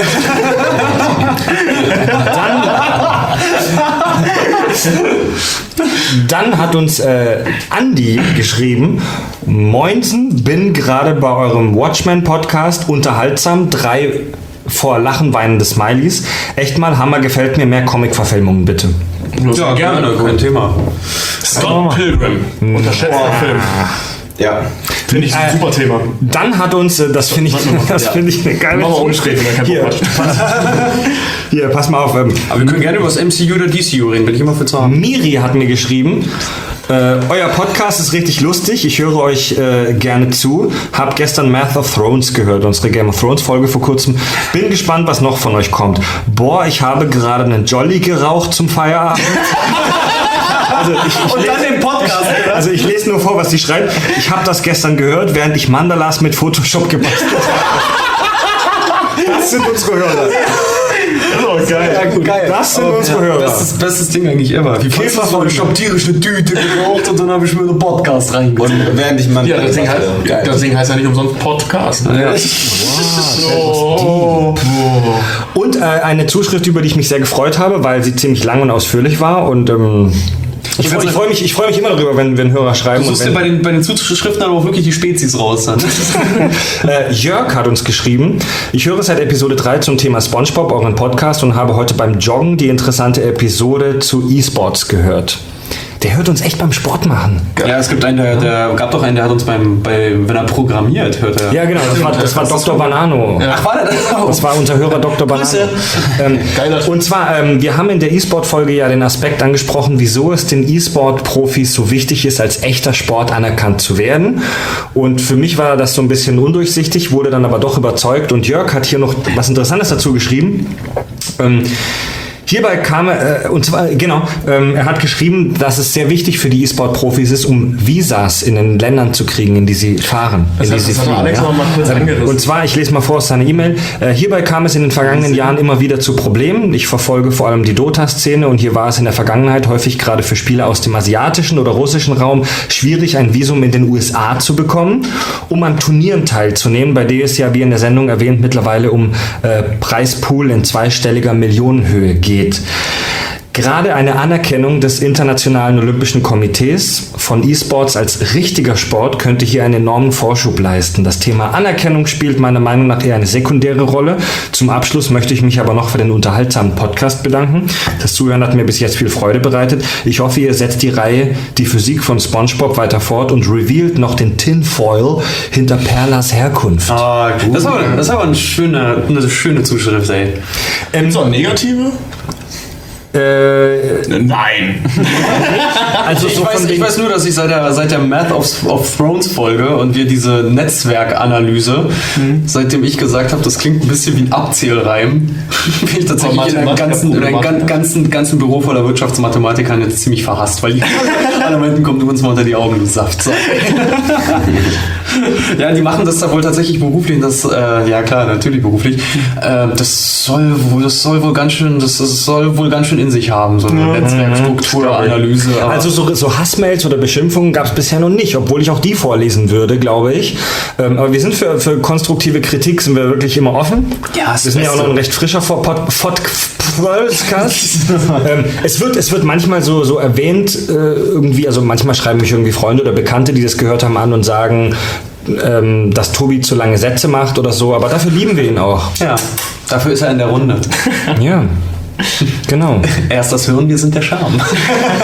Dann hat uns Andi geschrieben, Moinsen, bin gerade bei eurem Watchmen-Podcast, unterhaltsam, 3 vor Lachen weinende Smileys. Echt mal Hammer, gefällt mir, mehr Comic-Verfilmungen bitte. Ja, gerne, kein Thema. Scott Pilgrim. Unterschätzter Film. Ja. Finde ich ein super Thema. Dann hat uns, das finde ich eine geile Machen wir umstreten, wenn kein Hier, Bock hier, pass mal auf. Aber wir können gerne über das MCU oder DCU reden, bin ich immer für zu haben. Miri hat mir geschrieben, euer Podcast ist richtig lustig, ich höre euch gerne zu, hab gestern Math of Thrones gehört, unsere Game of Thrones Folge vor kurzem, bin gespannt, was noch von euch kommt. Boah, ich habe gerade einen Jolly geraucht zum Feierabend. Also Und dann den Podcast. also ich lese nur vor, was sie schreibt. Ich habe das gestern gehört, während ich Mandalas mit Photoshop gebastelt habe. Das sind unsere Hörer. Oh, geil. Ja, gut, geil. Das sind unsere Hörer. Das ist das beste Ding eigentlich ever. Wie Käfer- ich hab tierisch eine Tüte geraucht und dann habe ich mir einen Podcast reingezogen. Und während ich mal. Ja, deswegen heißt er nicht umsonst Podcast. Ja. Und eine Zuschrift, über die ich mich sehr gefreut habe, weil sie ziemlich lang und ausführlich war. Und ich freue mich immer darüber, wenn Hörer schreiben. Du suchst und dir bei den Zuschriften aber auch wirklich die Spezies raus. Dann. Jörg hat uns geschrieben, ich höre seit Episode 3 zum Thema SpongeBob, euren Podcast, und habe heute beim Joggen die interessante Episode zu E-Sports gehört. Der hört uns echt beim Sport machen. Ja, es gibt einen, der gab doch einen, der hat uns wenn er programmiert, hört er. Ja, genau, das war Dr. Banano. Ach, war der das auch? Das war unser Hörer Dr. Banano. Geiler Und zwar, wir haben in der E-Sport-Folge ja den Aspekt angesprochen, wieso es den E-Sport-Profis so wichtig ist, als echter Sport anerkannt zu werden. Und für mich war das so ein bisschen undurchsichtig, wurde dann aber doch überzeugt. Und Jörg hat hier noch was Interessantes dazu geschrieben. Hierbei kam, und zwar, genau, er hat geschrieben, dass es sehr wichtig für die E-Sport-Profis ist, um Visas in den Ländern zu kriegen, in die sie fahren. Das hat Alex noch mal kurz angerissen. Und zwar, ich lese mal vor aus seiner E-Mail, hierbei kam es in den vergangenen Jahren immer wieder zu Problemen. Ich verfolge vor allem die Dota-Szene und hier war es in der Vergangenheit häufig gerade für Spieler aus dem asiatischen oder russischen Raum schwierig, ein Visum in den USA zu bekommen, um an Turnieren teilzunehmen, bei denen es ja, wie in der Sendung erwähnt, mittlerweile um Preispool in zweistelliger Millionenhöhe geht. Gerade eine Anerkennung des Internationalen Olympischen Komitees von E-Sports als richtiger Sport könnte hier einen enormen Vorschub leisten. Das Thema Anerkennung spielt meiner Meinung nach eher eine sekundäre Rolle. Zum Abschluss möchte ich mich aber noch für den unterhaltsamen Podcast bedanken. Das Zuhören hat mir bis jetzt viel Freude bereitet. Ich hoffe, ihr setzt die Reihe Die Physik von SpongeBob weiter fort und revealt noch den Tinfoil hinter Perlas Herkunft. Ah, gut. Das ist aber eine schöne Zuschrift, ey. Gibt's auch negative? Nein. Also so Ich weiß nur, dass ich seit der Math of Thrones Folge und wir diese Netzwerkanalyse, seitdem ich gesagt habe, das klingt ein bisschen wie ein Abzählreim, bin ich tatsächlich in einem ganzen Büro voller Wirtschaftsmathematikern jetzt ziemlich verhasst, weil die alle meinten, komm du uns mal unter die Augen, du Saftsack. Ja, die machen das da wohl tatsächlich beruflich. Ja klar, natürlich beruflich. Das soll wohl ganz schön in sich haben, so eine Netzwerkstrukturanalyse. Also so Hassmails oder Beschimpfungen gab es bisher noch nicht, obwohl ich auch die vorlesen würde, glaube ich. Aber wir sind für konstruktive Kritik sind wir wirklich immer offen. Ja, wir sind ja auch noch ein recht frischer Podcast. Es wird manchmal so erwähnt, irgendwie, also manchmal schreiben mich irgendwie Freunde oder Bekannte, die das gehört haben, an und sagen, dass Tobi zu lange Sätze macht oder so, aber dafür lieben wir ihn auch. Ja, dafür ist er in der Runde. Ja, genau. Erst das Hören, wir sind der Charme.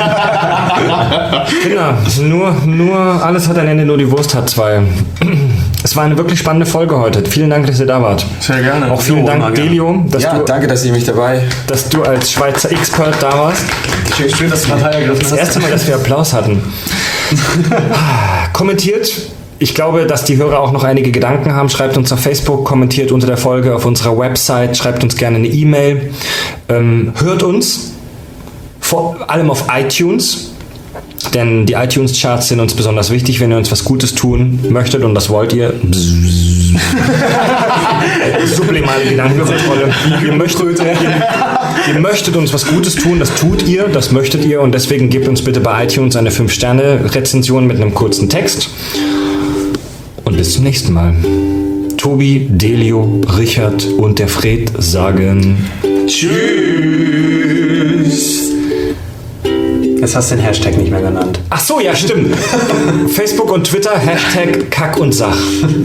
Genau, nur alles hat ein Ende, nur die Wurst hat zwei. Es war eine wirklich spannende Folge heute. Vielen Dank, dass ihr da wart. Sehr gerne. Auch vielen Dank, Delio, Danke, dass ihr mich dabei. dass du als Schweizer Expert da warst. Schön, dass du Partei ergriffen hast. Das erste Mal, dass wir Applaus hatten. Kommentiert. Ich glaube, dass die Hörer auch noch einige Gedanken haben. Schreibt uns auf Facebook, kommentiert unter der Folge auf unserer Website, schreibt uns gerne eine E-Mail. Hört uns, vor allem auf iTunes, denn die iTunes-Charts sind uns besonders wichtig, wenn ihr uns was Gutes tun möchtet und das wollt ihr. Sublimale Gedankenkontrolle. Ihr möchtet uns was Gutes tun, das tut ihr, das möchtet ihr und deswegen gebt uns bitte bei iTunes eine 5-Sterne-Rezension mit einem kurzen Text. Und bis zum nächsten Mal. Tobi, Delio, Richard und der Fred sagen Tschüss. Jetzt hast du den Hashtag nicht mehr genannt. Ach so, ja, stimmt. Facebook und Twitter, Hashtag Kack und Sach.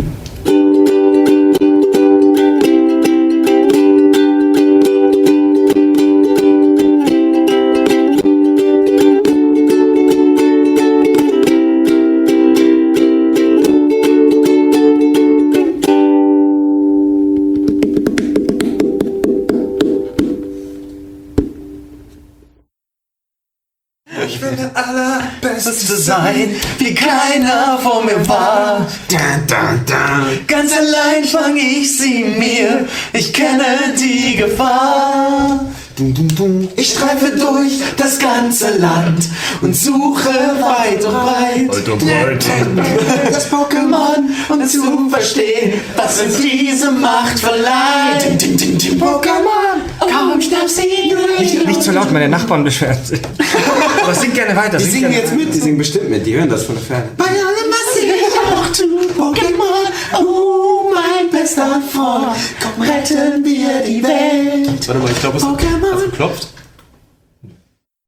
Ich will der Allerbeste sein, wie keiner vor mir war. Ganz allein fang ich sie mir, ich kenne die Gefahr. Ich streife durch das ganze Land und suche weit und breit das Pokémon, um zu verstehen, was uns diese Macht verleiht. Pokémon, kaum ich darf sie Nicht zu laut, meine Nachbarn beschweren sich. Aber sing gerne weiter. Die singen jetzt mit, die singen bestimmt mit, die hören das von der Ferne. bei allem, was ich auch tue. Pokémon, oh mein bester Freund, komm retten wir die Welt. Warte mal, ich glaube, es hat geklopft.